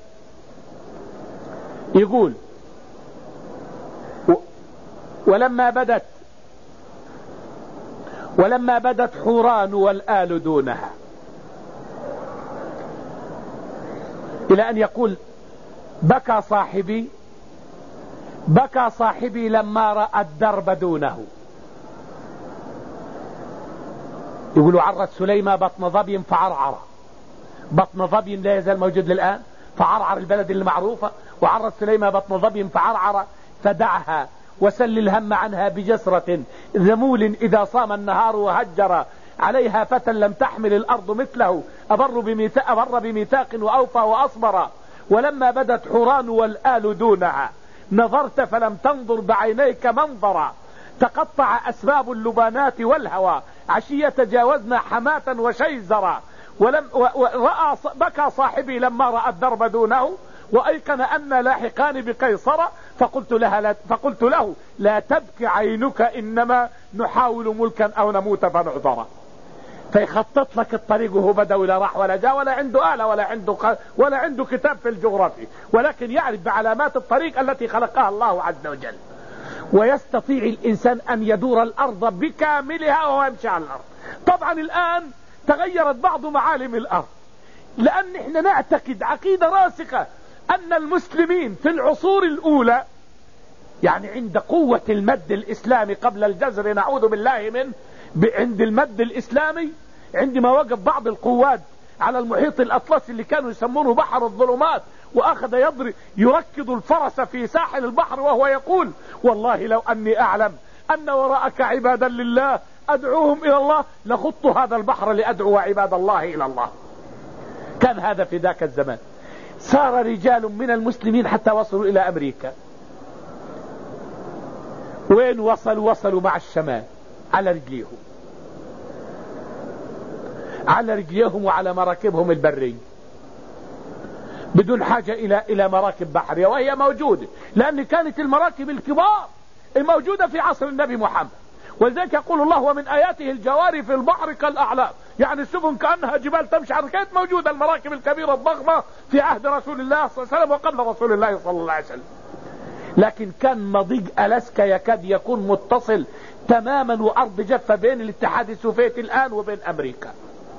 يقول ولما بدت ولما بدت حوران والآل دونها، إلى أن يقول بكى صاحبي بكى صاحبي لما رأى الدرب دونه. يقولوا عرت سليمة بطن ظبي فعرعر. بطن ظبي لا يزال موجود للآن، فعرعر البلد المعروفة. وعرت سليمة بطن ظبي فعرعر فدعها وسل الهم عنها بجسرة ذمول إذا صام النهار وهجر عليها فتى لم تحمل الأرض مثله أبر بميثاق, أبر بميثاق وأوفى وأصبر. ولما بدت حوران والآل دونها نظرت فلم تنظر بعينيك منظرا تقطع أسباب اللبانات والهوى عشية تجاوزنا حماة وشيزرا. ولم ورأى بكى صاحبي لما رأى الدرب دونه وأيقن أن لاحقان بقيصر فقلت, لها لا فقلت له لا تبكي عينك إنما نحاول ملكا أو نموت فنعذر. فيخطط لك الطريق وهو بدوي لا راح ولا جاء ولا عنده آلة ولا عنده ولا عنده كتاب في الجغرافي، ولكن يعرف بعلامات الطريق التي خلقها الله عز وجل. ويستطيع الإنسان أن يدور الأرض بكاملها وهو يمشي على الأرض. طبعا الآن تغيرت بعض معالم الأرض، لأن احنا نعتقد عقيدة راسخة أن المسلمين في العصور الأولى، يعني عند قوة المد الإسلامي قبل الجزر نعوذ بالله منه، عند المد الإسلامي عندما وقف بعض القوات على المحيط الأطلسي اللي كانوا يسمونه بحر الظلمات، وأخذ يضرب يركض الفرس في ساحل البحر وهو يقول والله لو أني أعلم أن وراءك عبادا لله أدعوهم إلى الله لخضت هذا البحر لأدعو عباد الله إلى الله. كان هذا في ذاك الزمان. صار رجال من المسلمين حتى وصلوا إلى أمريكا. وين وصلوا؟ وصلوا مع الشمال على رجليهم على رجليهم وعلى مراكبهم البرية بدون حاجة إلى إلى مراكب بحرية، وهي موجودة لأن كانت المراكب الكبار الموجودة في عصر النبي محمد. ولذلك يقول الله ومن آياته الجواري في البحر كالأعلام، يعني السفن كأنها جبال تمشي. كانت موجودة المراكب الكبيرة الضخمة في عهد رسول الله صلى الله عليه وسلم وقبل رسول الله صلى الله عليه وسلم، لكن كان مضيق ألاسكا يكاد يكون متصل تماما وأرض جافة بين الاتحاد السوفيتي الآن وبين أمريكا،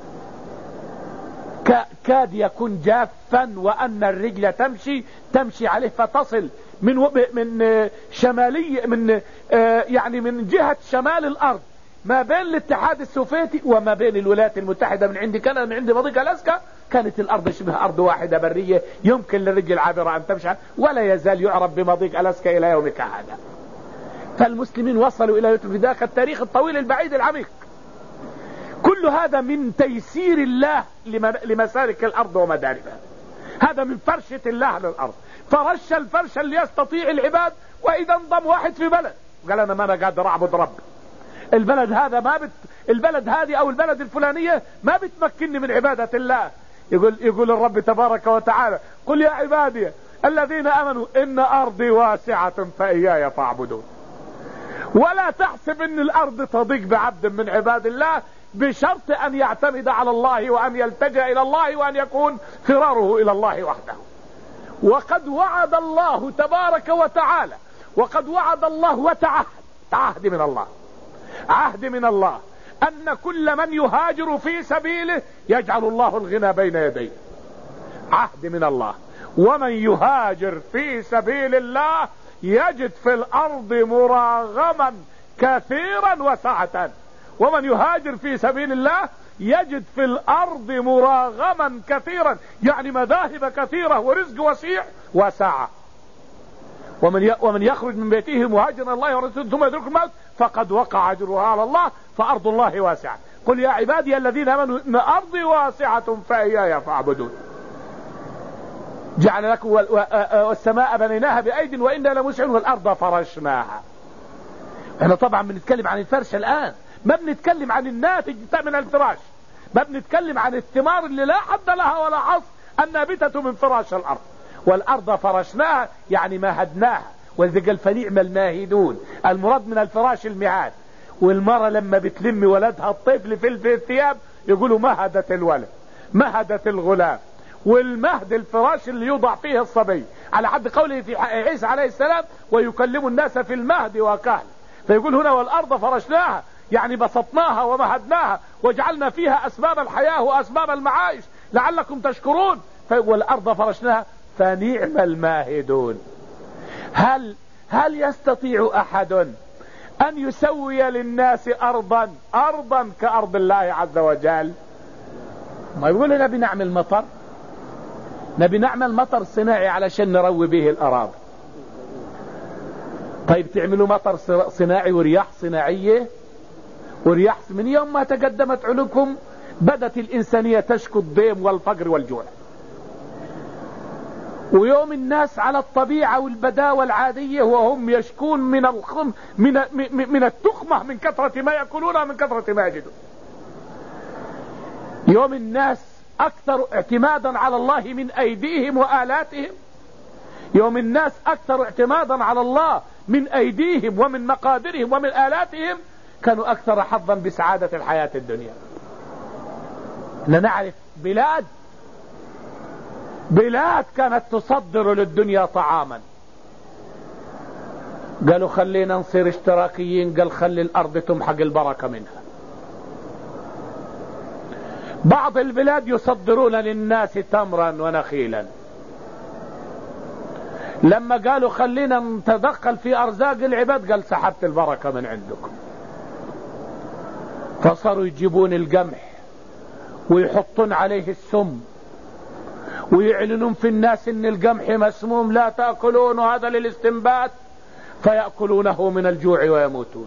كاد يكون جافا، وأن الرجل تمشي تمشي عليه فتصل من من شمالي من يعني من جهة شمال الأرض ما بين الاتحاد السوفيتي وما بين الولايات المتحدة. من عندي كان من عندي مضيق ألاسكا كانت الأرض شبه أرض واحدة برية يمكن للرجل العابرة أن تمشي، ولا يزال يعرف بمضيق ألاسكا إلى يومك هذا. فالمسلمين وصلوا إلى في ذاك التاريخ الطويل البعيد العميق. كل هذا من تيسير الله لمسالك الأرض ومداربها، هذا من فرشة الله للأرض. فرش الفرش اللي يستطيع العباد. وإذا انضم واحد في بلد قال أنا ما أنا قادر أعبد رب، البلد هذا ما بت البلد هذه أو البلد الفلانية ما بتمكنني من عبادة الله، يقول يقول الرب تبارك وتعالى قل يا عبادي الذين آمنوا إن أرضي واسعة فإياي فاعبدون. ولا تحسب أن الأرض تضيق بعبد من عباد الله، بشرط أن يعتمد على الله وأن يلتجأ إلى الله وأن يكون فراره إلى الله وحده. وقد وعد الله تبارك وتعالى وقد وعد الله وتعهد عهد من الله عهد من الله أن كل من يهاجر في سبيله يجعل الله الغنى بين يديه. عهد من الله. ومن يهاجر في سبيل الله يجد في الأرض مراغما كثيرا وسعة. ومن يهاجر في سبيل الله يجد في الأرض مراغما كثيرا، يعني مذاهب كثيرة ورزق وسيع وسعة. ومن ومن يخرج من بيته مهاجرا الله ورسوله ثم يدرك الموت فقد وقع أجرها على الله فأرض الله واسعة. قل يا عبادي الذين آمنوا إن أرضي واسعة فإياي فاعبدون. جعل لكم والسماء بنيناها بأيد وإنا لموسعون والأرض فرشناها. احنا طبعا بنتكلم عن الفرش الآن، ما بنتكلم عن الناتج من الفراش، ما بنتكلم عن الثمار اللي لا حد لها ولا حصر النابتة من فراش الأرض. والأرض فرشناها يعني مهدناها، ولذلك قال فنعم الماهدون، المراد من الفراش المهاد. والمرأة لما بتلم ولدها الطفل في الثياب يقولوا مهدت الولد، مهدت الغلام. والمهد الفراش اللي يوضع فيه الصبي، على حد قوله في عيسى عليه السلام ويكلم الناس في المهد وكهل. فيقول هنا والأرض فرشناها يعني بسطناها ومهدناها وجعلنا فيها أسباب الحياة وأسباب المعايش لعلكم تشكرون. والأرض فرشناها فنعم الماهدون. هل هل يستطيع أحد أن يسوي للناس أرضا أرضا كأرض الله عز وجل؟ ما يقول نبي نعمل مطر، نبي نعمل مطر صناعي علشان نروي به الأراضي. طيب تعملوا مطر صناعي ورياح صناعية، ورياح من يوم ما تقدمت علومكم بدت الإنسانية تشكو الضيم والفقر والجوع، ويوم الناس على الطبيعة والبداوة العادية وهم يشكون من الخم من من التخمة من كثرة ما يأكلونها من كثرة ما يجدون. يوم الناس أكثر اعتمادا على الله من أيديهم وآلاتهم، يوم الناس أكثر اعتمادا على الله من أيديهم ومن مقادرهم ومن آلاتهم، كانوا أكثر حظا بسعادة الحياة الدنيا. لنعرف بلاد بلاد كانت تصدر للدنيا طعاما، قالوا خلينا نصير اشتراكيين، قال خلي الأرض تمحق البركة منها. بعض البلاد يصدرون للناس تمرا ونخيلا، لما قالوا خلينا نتدخل في أرزاق العباد قال سحبت البركة من عندكم. فصاروا يجيبون القمح ويحطون عليه السم ويعلنون في الناس ان القمح مسموم لا تأكلون وهذا للاستنبات، فيأكلونه من الجوع ويموتون.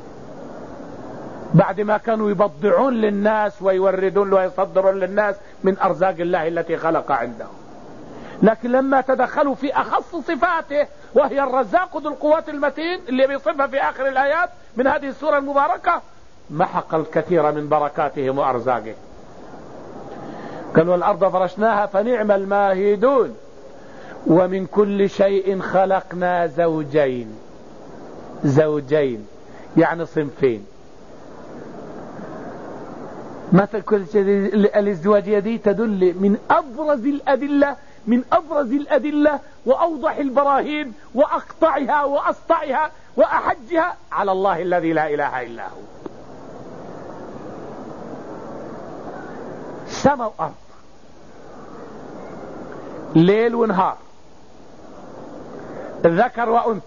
بعد ما كانوا يبضعون للناس ويوردون ويصدرون للناس من أرزاق الله التي خلق عندهم، لكن لما تدخلوا في أخص صفاته وهي الرزاق ذو القوات المتين اللي بيصفها في آخر الآيات من هذه السورة المباركة، محق الكثير من بركاتهم وأرزاقهم. قالوا الأرض فرشناها فنعم الماهدون ومن كل شيء خلقنا زوجين. زوجين يعني صنفين. مثل كل شيء الازدواجية دي تدل من أبرز الأدلة من أبرز الأدلة وأوضح البراهين وأقطعها وأسطعها وأحجها على الله الذي لا إله إلا هو. سماء وأرض، ليل ونهار، ذكر وأنثى،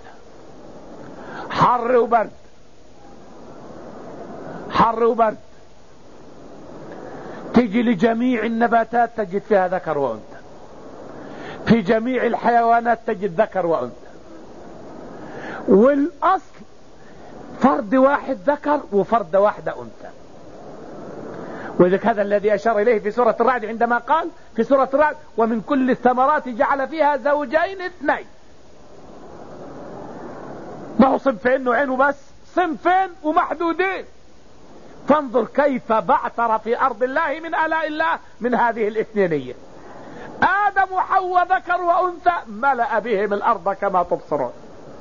حر وبرد، حر وبرد. تجي لجميع النباتات تجد فيها ذكر وأنثى، في جميع الحيوانات تجد ذكر وأنثى. والأصل فرد واحد ذكر وفرد واحدة أنثى. وذلك هذا الذي أشار إليه في سورة الرعد عندما قال في سورة الرعد ومن كل الثمرات جعل فيها زوجين اثنين. ما هو صنفين نوعين وبس، صنفين ومحدودين. فانظر كيف بعثر في أرض الله من آلاء الله من هذه الاثنينية. آدم وحواء ذكر وأنثى ملأ بهم الأرض كما تبصرون،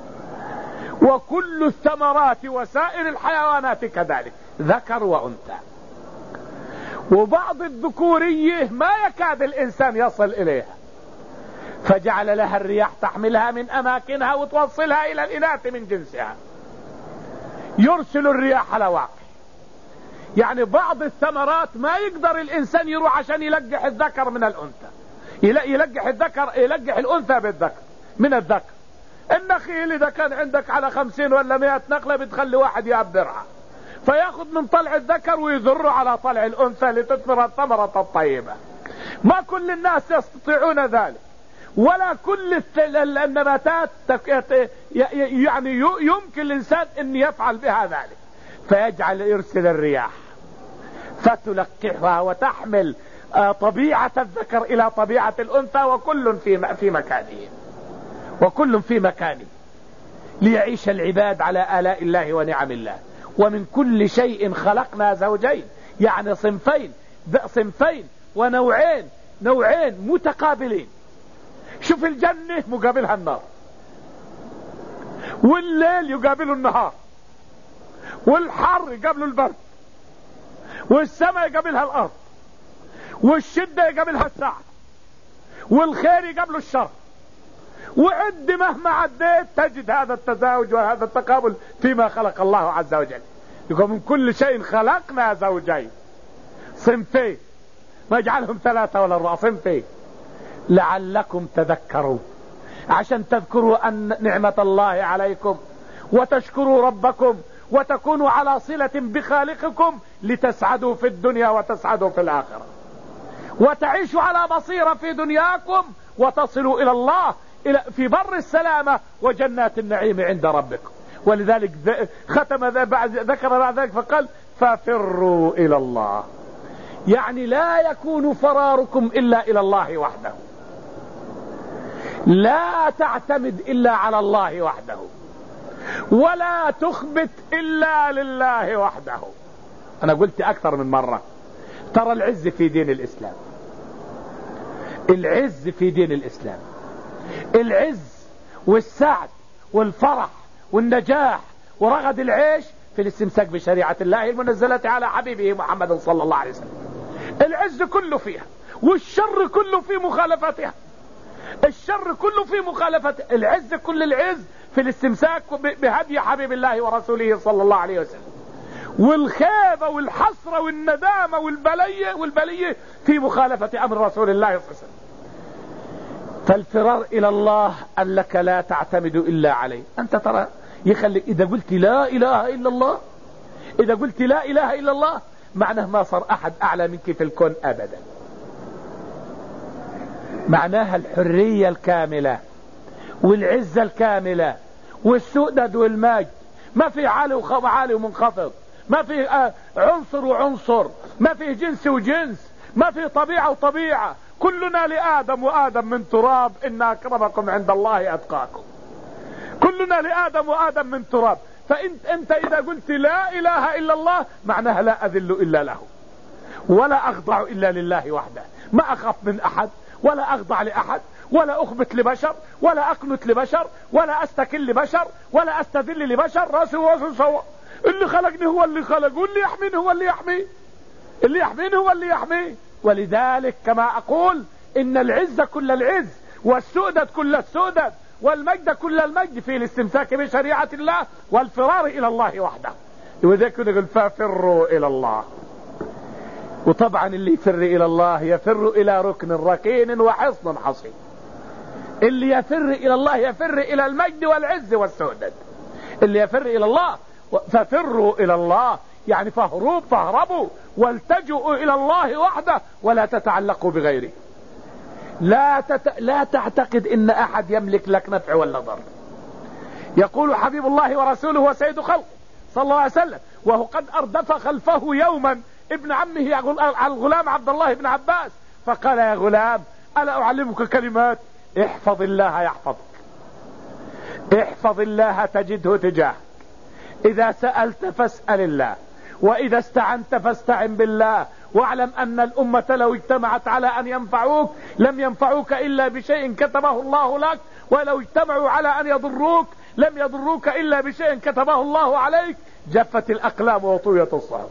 وكل الثمرات وسائر الحيوانات كذلك ذكر وأنثى. وبعض الذكورية ما يكاد الإنسان يصل إليها، فجعل لها الرياح تحملها من أماكنها وتوصلها إلى الإناث من جنسها. يرسل الرياح على واقع، يعني بعض الثمرات ما يقدر الإنسان يروح عشان يلقح الذكر من الأنثى، يلقح الذكر يلقح الأنثى بالذكر من الذكر. النخيل إذا كان عندك على خمسين ولا مئة نخلة بتخلي واحد يأبرها، فياخذ من طلع الذكر ويذره على طلع الأنثى لتثمر الثمرة الطيبة. ما كل الناس يستطيعون ذلك، ولا كل النباتات يعني يمكن الإنسان أن يفعل بها ذلك. فيجعل يرسل الرياح فتلقحها وتحمل طبيعة الذكر إلى طبيعة الأنثى، وكل في في مكانه وكل في مكانه ليعيش العباد على آلاء الله ونعم الله. ومن كل شيء خلقنا زوجين، يعني صنفين صنفين ونوعين نوعين متقابلين. شوف الجنة مقابلها النار، والليل يقابله النهار، والحر يقابله البرد، والسماء يقابلها الأرض، والشدة يقابلها السعة، والخير يقابله الشر. وعد مهما عديت تجد هذا التزاوج وهذا التقابل فيما خلق الله عز وجل. يقول من كل شيء خلقنا زوجين، صنفين، ما يجعلهم ثلاثة ولا أربعة، صنفين لعلكم تذكرون، عشان تذكروا أن نعمة الله عليكم وتشكروا ربكم وتكونوا على صلة بخالقكم لتسعدوا في الدنيا وتسعدوا في الآخرة، وتعيشوا على بصيرة في دنياكم وتصلوا إلى الله في بر السلامة وجنات النعيم عند ربكم. ولذلك ختم بعد ذكر بعد ذلك فقال ففروا إلى الله، يعني لا يكون فراركم إلا إلى الله وحده، لا تعتمد إلا على الله وحده، ولا تخبت إلا لله وحده. أنا قلت أكثر من مرة، ترى العز في دين الإسلام، العز في دين الإسلام، العز والسعد والفرح والنجاح ورغد العيش في الاستمساك بشريعة الله المنزلة على حبيبه محمد صلى الله عليه وسلم. العز كله فيها، والشر كله في مخالفتها، الشر كله في مخالفتها. العز كل العز في الاستمساك بهدي حبيب الله ورسوله صلى الله عليه وسلم، والخيبة والحسرة والندامة والبلية والبلية في مخالفة أمر رسول الله صلى الله عليه وسلم. فالفرار إلى الله قال لك لا تعتمد إلا عليه. أنت ترى يخلي إذا قلت لا إله إلا الله، إذا قلت لا إله إلا الله معناه ما صار أحد أعلى منك في الكون أبدا، معناها الحرية الكاملة والعزة الكاملة والسؤدد والمجد، ما في عالي وعالي ومنخفض، ما في عنصر وعنصر، ما في جنس وجنس، ما في طبيعة وطبيعة، كلنا لآدم وآدم من تراب، إن أكرمكم عند الله أتقاكم. كلنا لآدم وآدم من تراب. فأنت أنت إذا قلت لا إله إلا الله معناها لا أذل إلا له، ولا أخضع إلا لله وحده، ما أخاف من أحد، ولا أخضع لأحد، ولا أخبت لبشر، ولا أقنت لبشر، ولا أستكل لبشر، ولا أستذل لبشر. راسي وراسه سوا، اللي خلقني هو اللي خلق، واللي يحميني هو اللي يحميه، اللي يحميني هو اللي يحميه. ولذلك كما أقول إن العز كل العز، والسؤدد كل السؤدد، والمجد كل المجد في الاستمساك بشريعة الله والفرار إلى الله وحده. وذلك نقول ففروا إلى الله. وطبعا اللي يفر إلى الله يفر إلى ركن ركين وحصن حصين. اللي يفر إلى الله يفر إلى المجد والعز والسؤدد. اللي يفر إلى الله ففروا إلى الله، يعني فهروا فاهربوا والتجؤوا إلى الله وحده ولا تتعلقوا بغيره. لا, تت... لا تعتقد إن أحد يملك لك نفع ولا ضر. يقول حبيب الله ورسوله وسيد خلقه صلى الله عليه وسلم وهو قد أردف خلفه يوما ابن عمه الغلام عبد الله بن عباس، فقال يا غلام ألا أعلمك كلمات؟ احفظ الله يحفظك، احفظ الله تجده تجاهك، إذا سألت فاسأل الله، وإذا استعنت فاستعن بالله، واعلم أن الأمة لو اجتمعت على أن ينفعوك لم ينفعوك إلا بشيء كتبه الله لك، ولو اجتمعوا على أن يضروك لم يضروك إلا بشيء كتبه الله عليك. جفت الأقلام وطويت الصحف.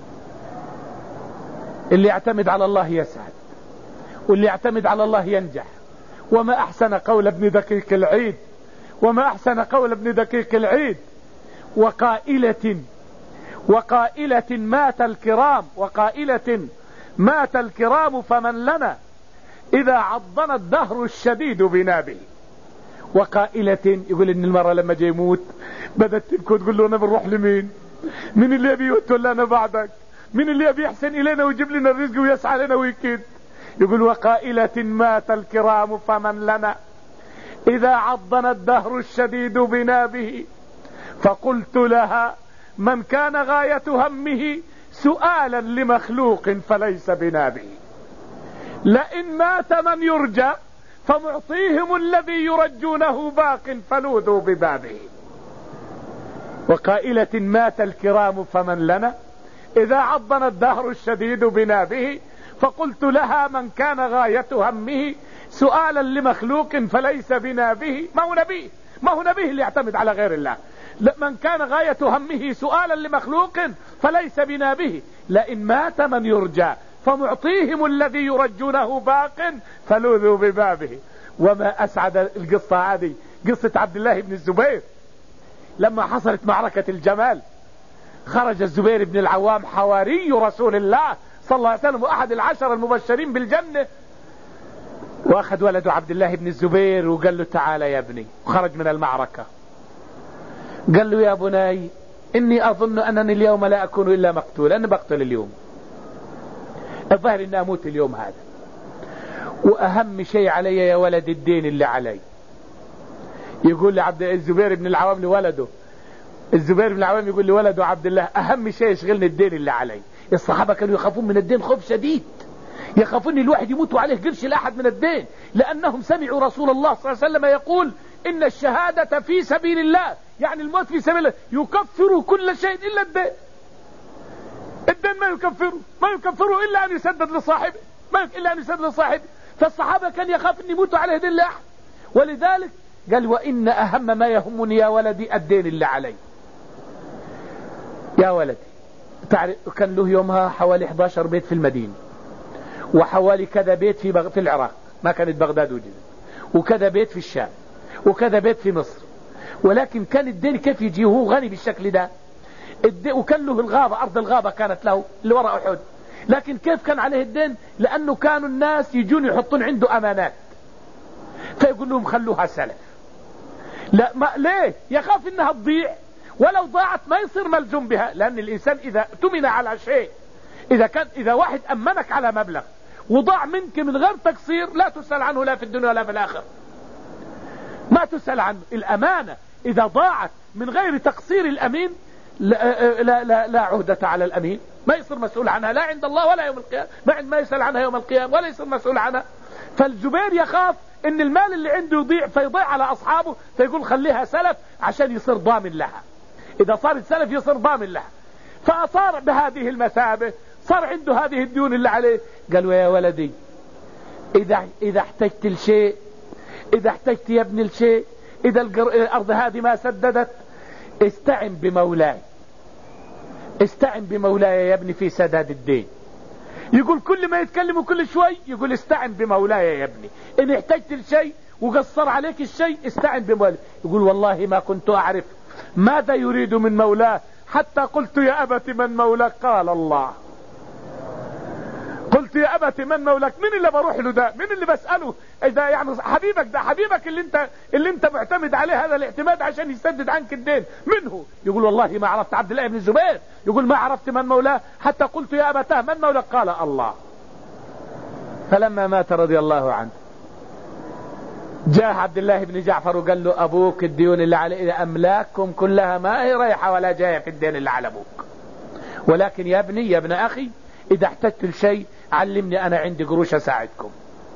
اللي يعتمد على الله يسعد، واللي يعتمد على الله ينجح. وما أحسن قول ابن دقيق العيد، وما أحسن قول ابن دقيق العيد وقائلة وقائلة مات الكرام، وقائلة مات الكرام فمن لنا إذا عضنا الدهر الشديد بنابه. وقائلة يقول إن المرة لما جاي يموت بدأت تبكي تقول له أنا بنروح لمين؟ من اللي يبي يتولى لنا بعدك؟ من اللي يبي يحسن إلينا ويجيب لنا الرزق ويسعى لنا ويكيد؟ يقول وقائلة مات الكرام فمن لنا إذا عضنا الدهر الشديد بنابه. فقلت لها من كان غاية همه سؤالا لمخلوق فليس بنابه. لئن مات من يرجى فمعطيهم الذي يرجونه باق فلوذوا ببابه. وقائلة مات الكرام فمن لنا إذا عضنا الدهر الشديد بنا به، فقلت لها من كان غاية همه سؤالا لمخلوق فليس بنا به. ما هو نبيه، ما هو نبيه اللي يعتمد على غير الله. من كان غاية همه سؤالا لمخلوق فليس بنا به، لئن مات من يرجى فمعطيهم الذي يرجونه باق فلوذوا ببابه. وما أسعد القصة هذه، قصة عبد الله بن الزبير لما حصلت معركة الجمال. خرج الزبير بن العوام حواري رسول الله صلى الله عليه وسلم وأحد العشر المبشرين بالجنة، واخذ ولده عبد الله بن الزبير وقال له تعال يا ابني، وخرج من المعركة. قال له يا بني إني أظن أنني اليوم لا أكون إلا مقتول، أنا بقتل اليوم، الظاهر إني أموت اليوم هذا، وأهم شيء علي يا ولد الدين اللي علي. يقول لعبد الزبير بن العوام لولده، الزبير بن العوام يقول لولده عبد الله أهم شيء يشغلني الدين اللي علي. الصحابة كانوا يخافون من الدين خوف شديد، يخافون الواحد يموت وعليه قرش الأحد من الدين، لأنهم سمعوا رسول الله صلى الله عليه وسلم يقول إن الشهادة في سبيل الله، يعني الموت في سبيل الله يكفر كل شيء إلا الدين. الدين ما يكفره، ما يكفره إلا أن يسدد لصاحبه، ما إلا أن يسدد لصاحبه. فالصحابة كان يخاف أن يموتوا عليه دين لأحد، ولذلك قال وإن أهم ما يهمني يا ولدي الدين اللي علي. يا ولدي تعرف كان له يومها حوالي إحدى عشر بيت في المدينة، وحوالي كذا بيت في بغ... في العراق، ما كانت بغداد وجدت، وكذا بيت في الشام، وكذا بيت في مصر. ولكن كان الدين كيف يجي وهو غني بالشكل ده؟ الدين وكان له الغابة، أرض الغابة كانت له اللي وراء أحد. لكن كيف كان عليه الدين؟ لأنه كانوا الناس يجون يحطون عنده أمانات، فيقول لهم خلوها سلف. لا ما ليه؟ يخاف إنها تضيع، ولو ضاعت ما يصير ملزوم بها، لأن الإنسان إذا اؤتمن على شيء، إذا كان إذا واحد أمنك على مبلغ وضاع منك من غير تقصير لا تسأل عنه لا في الدنيا ولا في الآخرة، ما تسأل عنه. الأمانة إذا ضاعت من غير تقصير الأمين لا, لا, لا, لا عهدة على الأمين، ما يصير مسؤول عنها لا عند الله ولا يوم القيامة، ما, ما يسأل عنها يوم القيامة ولا يصير مسؤول عنها. فالزبير يخاف إن المال اللي عنده يضيع فيضيع على أصحابه، فيقول خليها سلف عشان يصير ضامن لها، إذا صارت سلف يصير ضامن لها. فأصار بهذه المثابة، صار عنده هذه الديون اللي عليه. قالوا يا ولدي إذا, إذا احتجت لشيء، إذا احتجت يا ابن الشيء، إذا الأرض هذه ما سددت استعن بمولاي، استعن بمولاي يا ابني في سداد الدين. يقول كل ما يتكلم كل شوي يقول استعن بمولاي يا ابني، إن احتجت لشيء وقصر عليك الشيء استعن بمولاي. يقول والله ما كنت أعرف ماذا يريد من مولاه حتى قلت يا أبت من مولاك؟ قال الله. قلت يا أبت من مولاك، من اللي بروح له ده؟ من اللي بسأله؟ إذا يعني حبيبك ده، حبيبك اللي انت اللي انت معتمد عليه هذا الاعتماد عشان يسدد عنك الدين، منه. يقول والله ما عرفت عبد الله بن الزبير، يقول ما عرفت من مولاه حتى قلت يا أبتاه من مولاك؟ قال الله. فلما مات رضي الله عنه جاء عبد الله بن جعفر وقال له أبوك الديون اللي عليه أملاككم كلها ما هي رايحة ولا جاية في الدين اللي على أبوك، ولكن يا ابني يا ابن أخي إذا احتجت لشيء علمني أنا عندي قروش أساعدكم.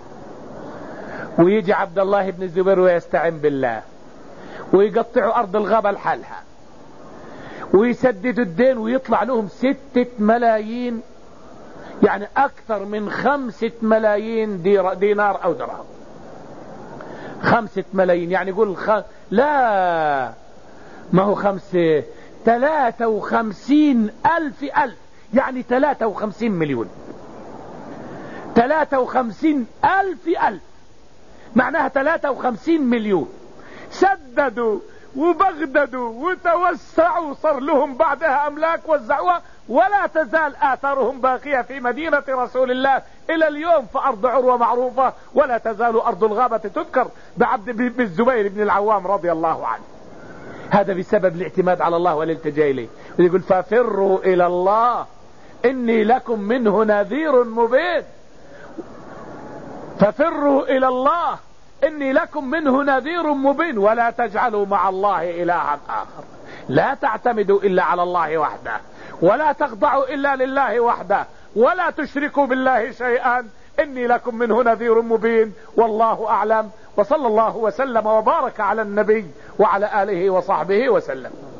ويجي عبد الله بن الزبير ويستعن بالله ويقطعوا أرض الغابة لحالها ويسددوا الدين ويطلع لهم ستة ملايين، يعني أكثر من خمسة ملايين دينار أو درهم. خمسة ملايين يعني يقول خ... لا ما هو خمسة، ثلاثة وخمسين ألف ألف، يعني ثلاثة وخمسين مليون، ثلاثة وخمسين ألف ألف، معناها ثلاثة وخمسين مليون. سددوا وبغددوا وتوسعوا، صار لهم بعدها أملاك وزعوها، ولا تزال آثارهم باقية في مدينة رسول الله إلى اليوم. فأرض عروة معروفة، ولا تزال أرض الغابة تذكر بعبد بالزبير بن العوام رضي الله عنه. هذا بسبب الاعتماد على الله والالتجاء إليه. يقول ففروا إلى الله إني لكم منه نذير مبين. ففروا إلى الله إني لكم منه نذير مبين، ولا تجعلوا مع الله إلها آخر، لا تعتمدوا إلا على الله وحده، ولا تخضعوا إلا لله وحده، ولا تشركوا بالله شيئا إني لكم منه نذير مبين، والله أعلم. وصلى الله وسلم وبارك على النبي وعلى آله وصحبه وسلم.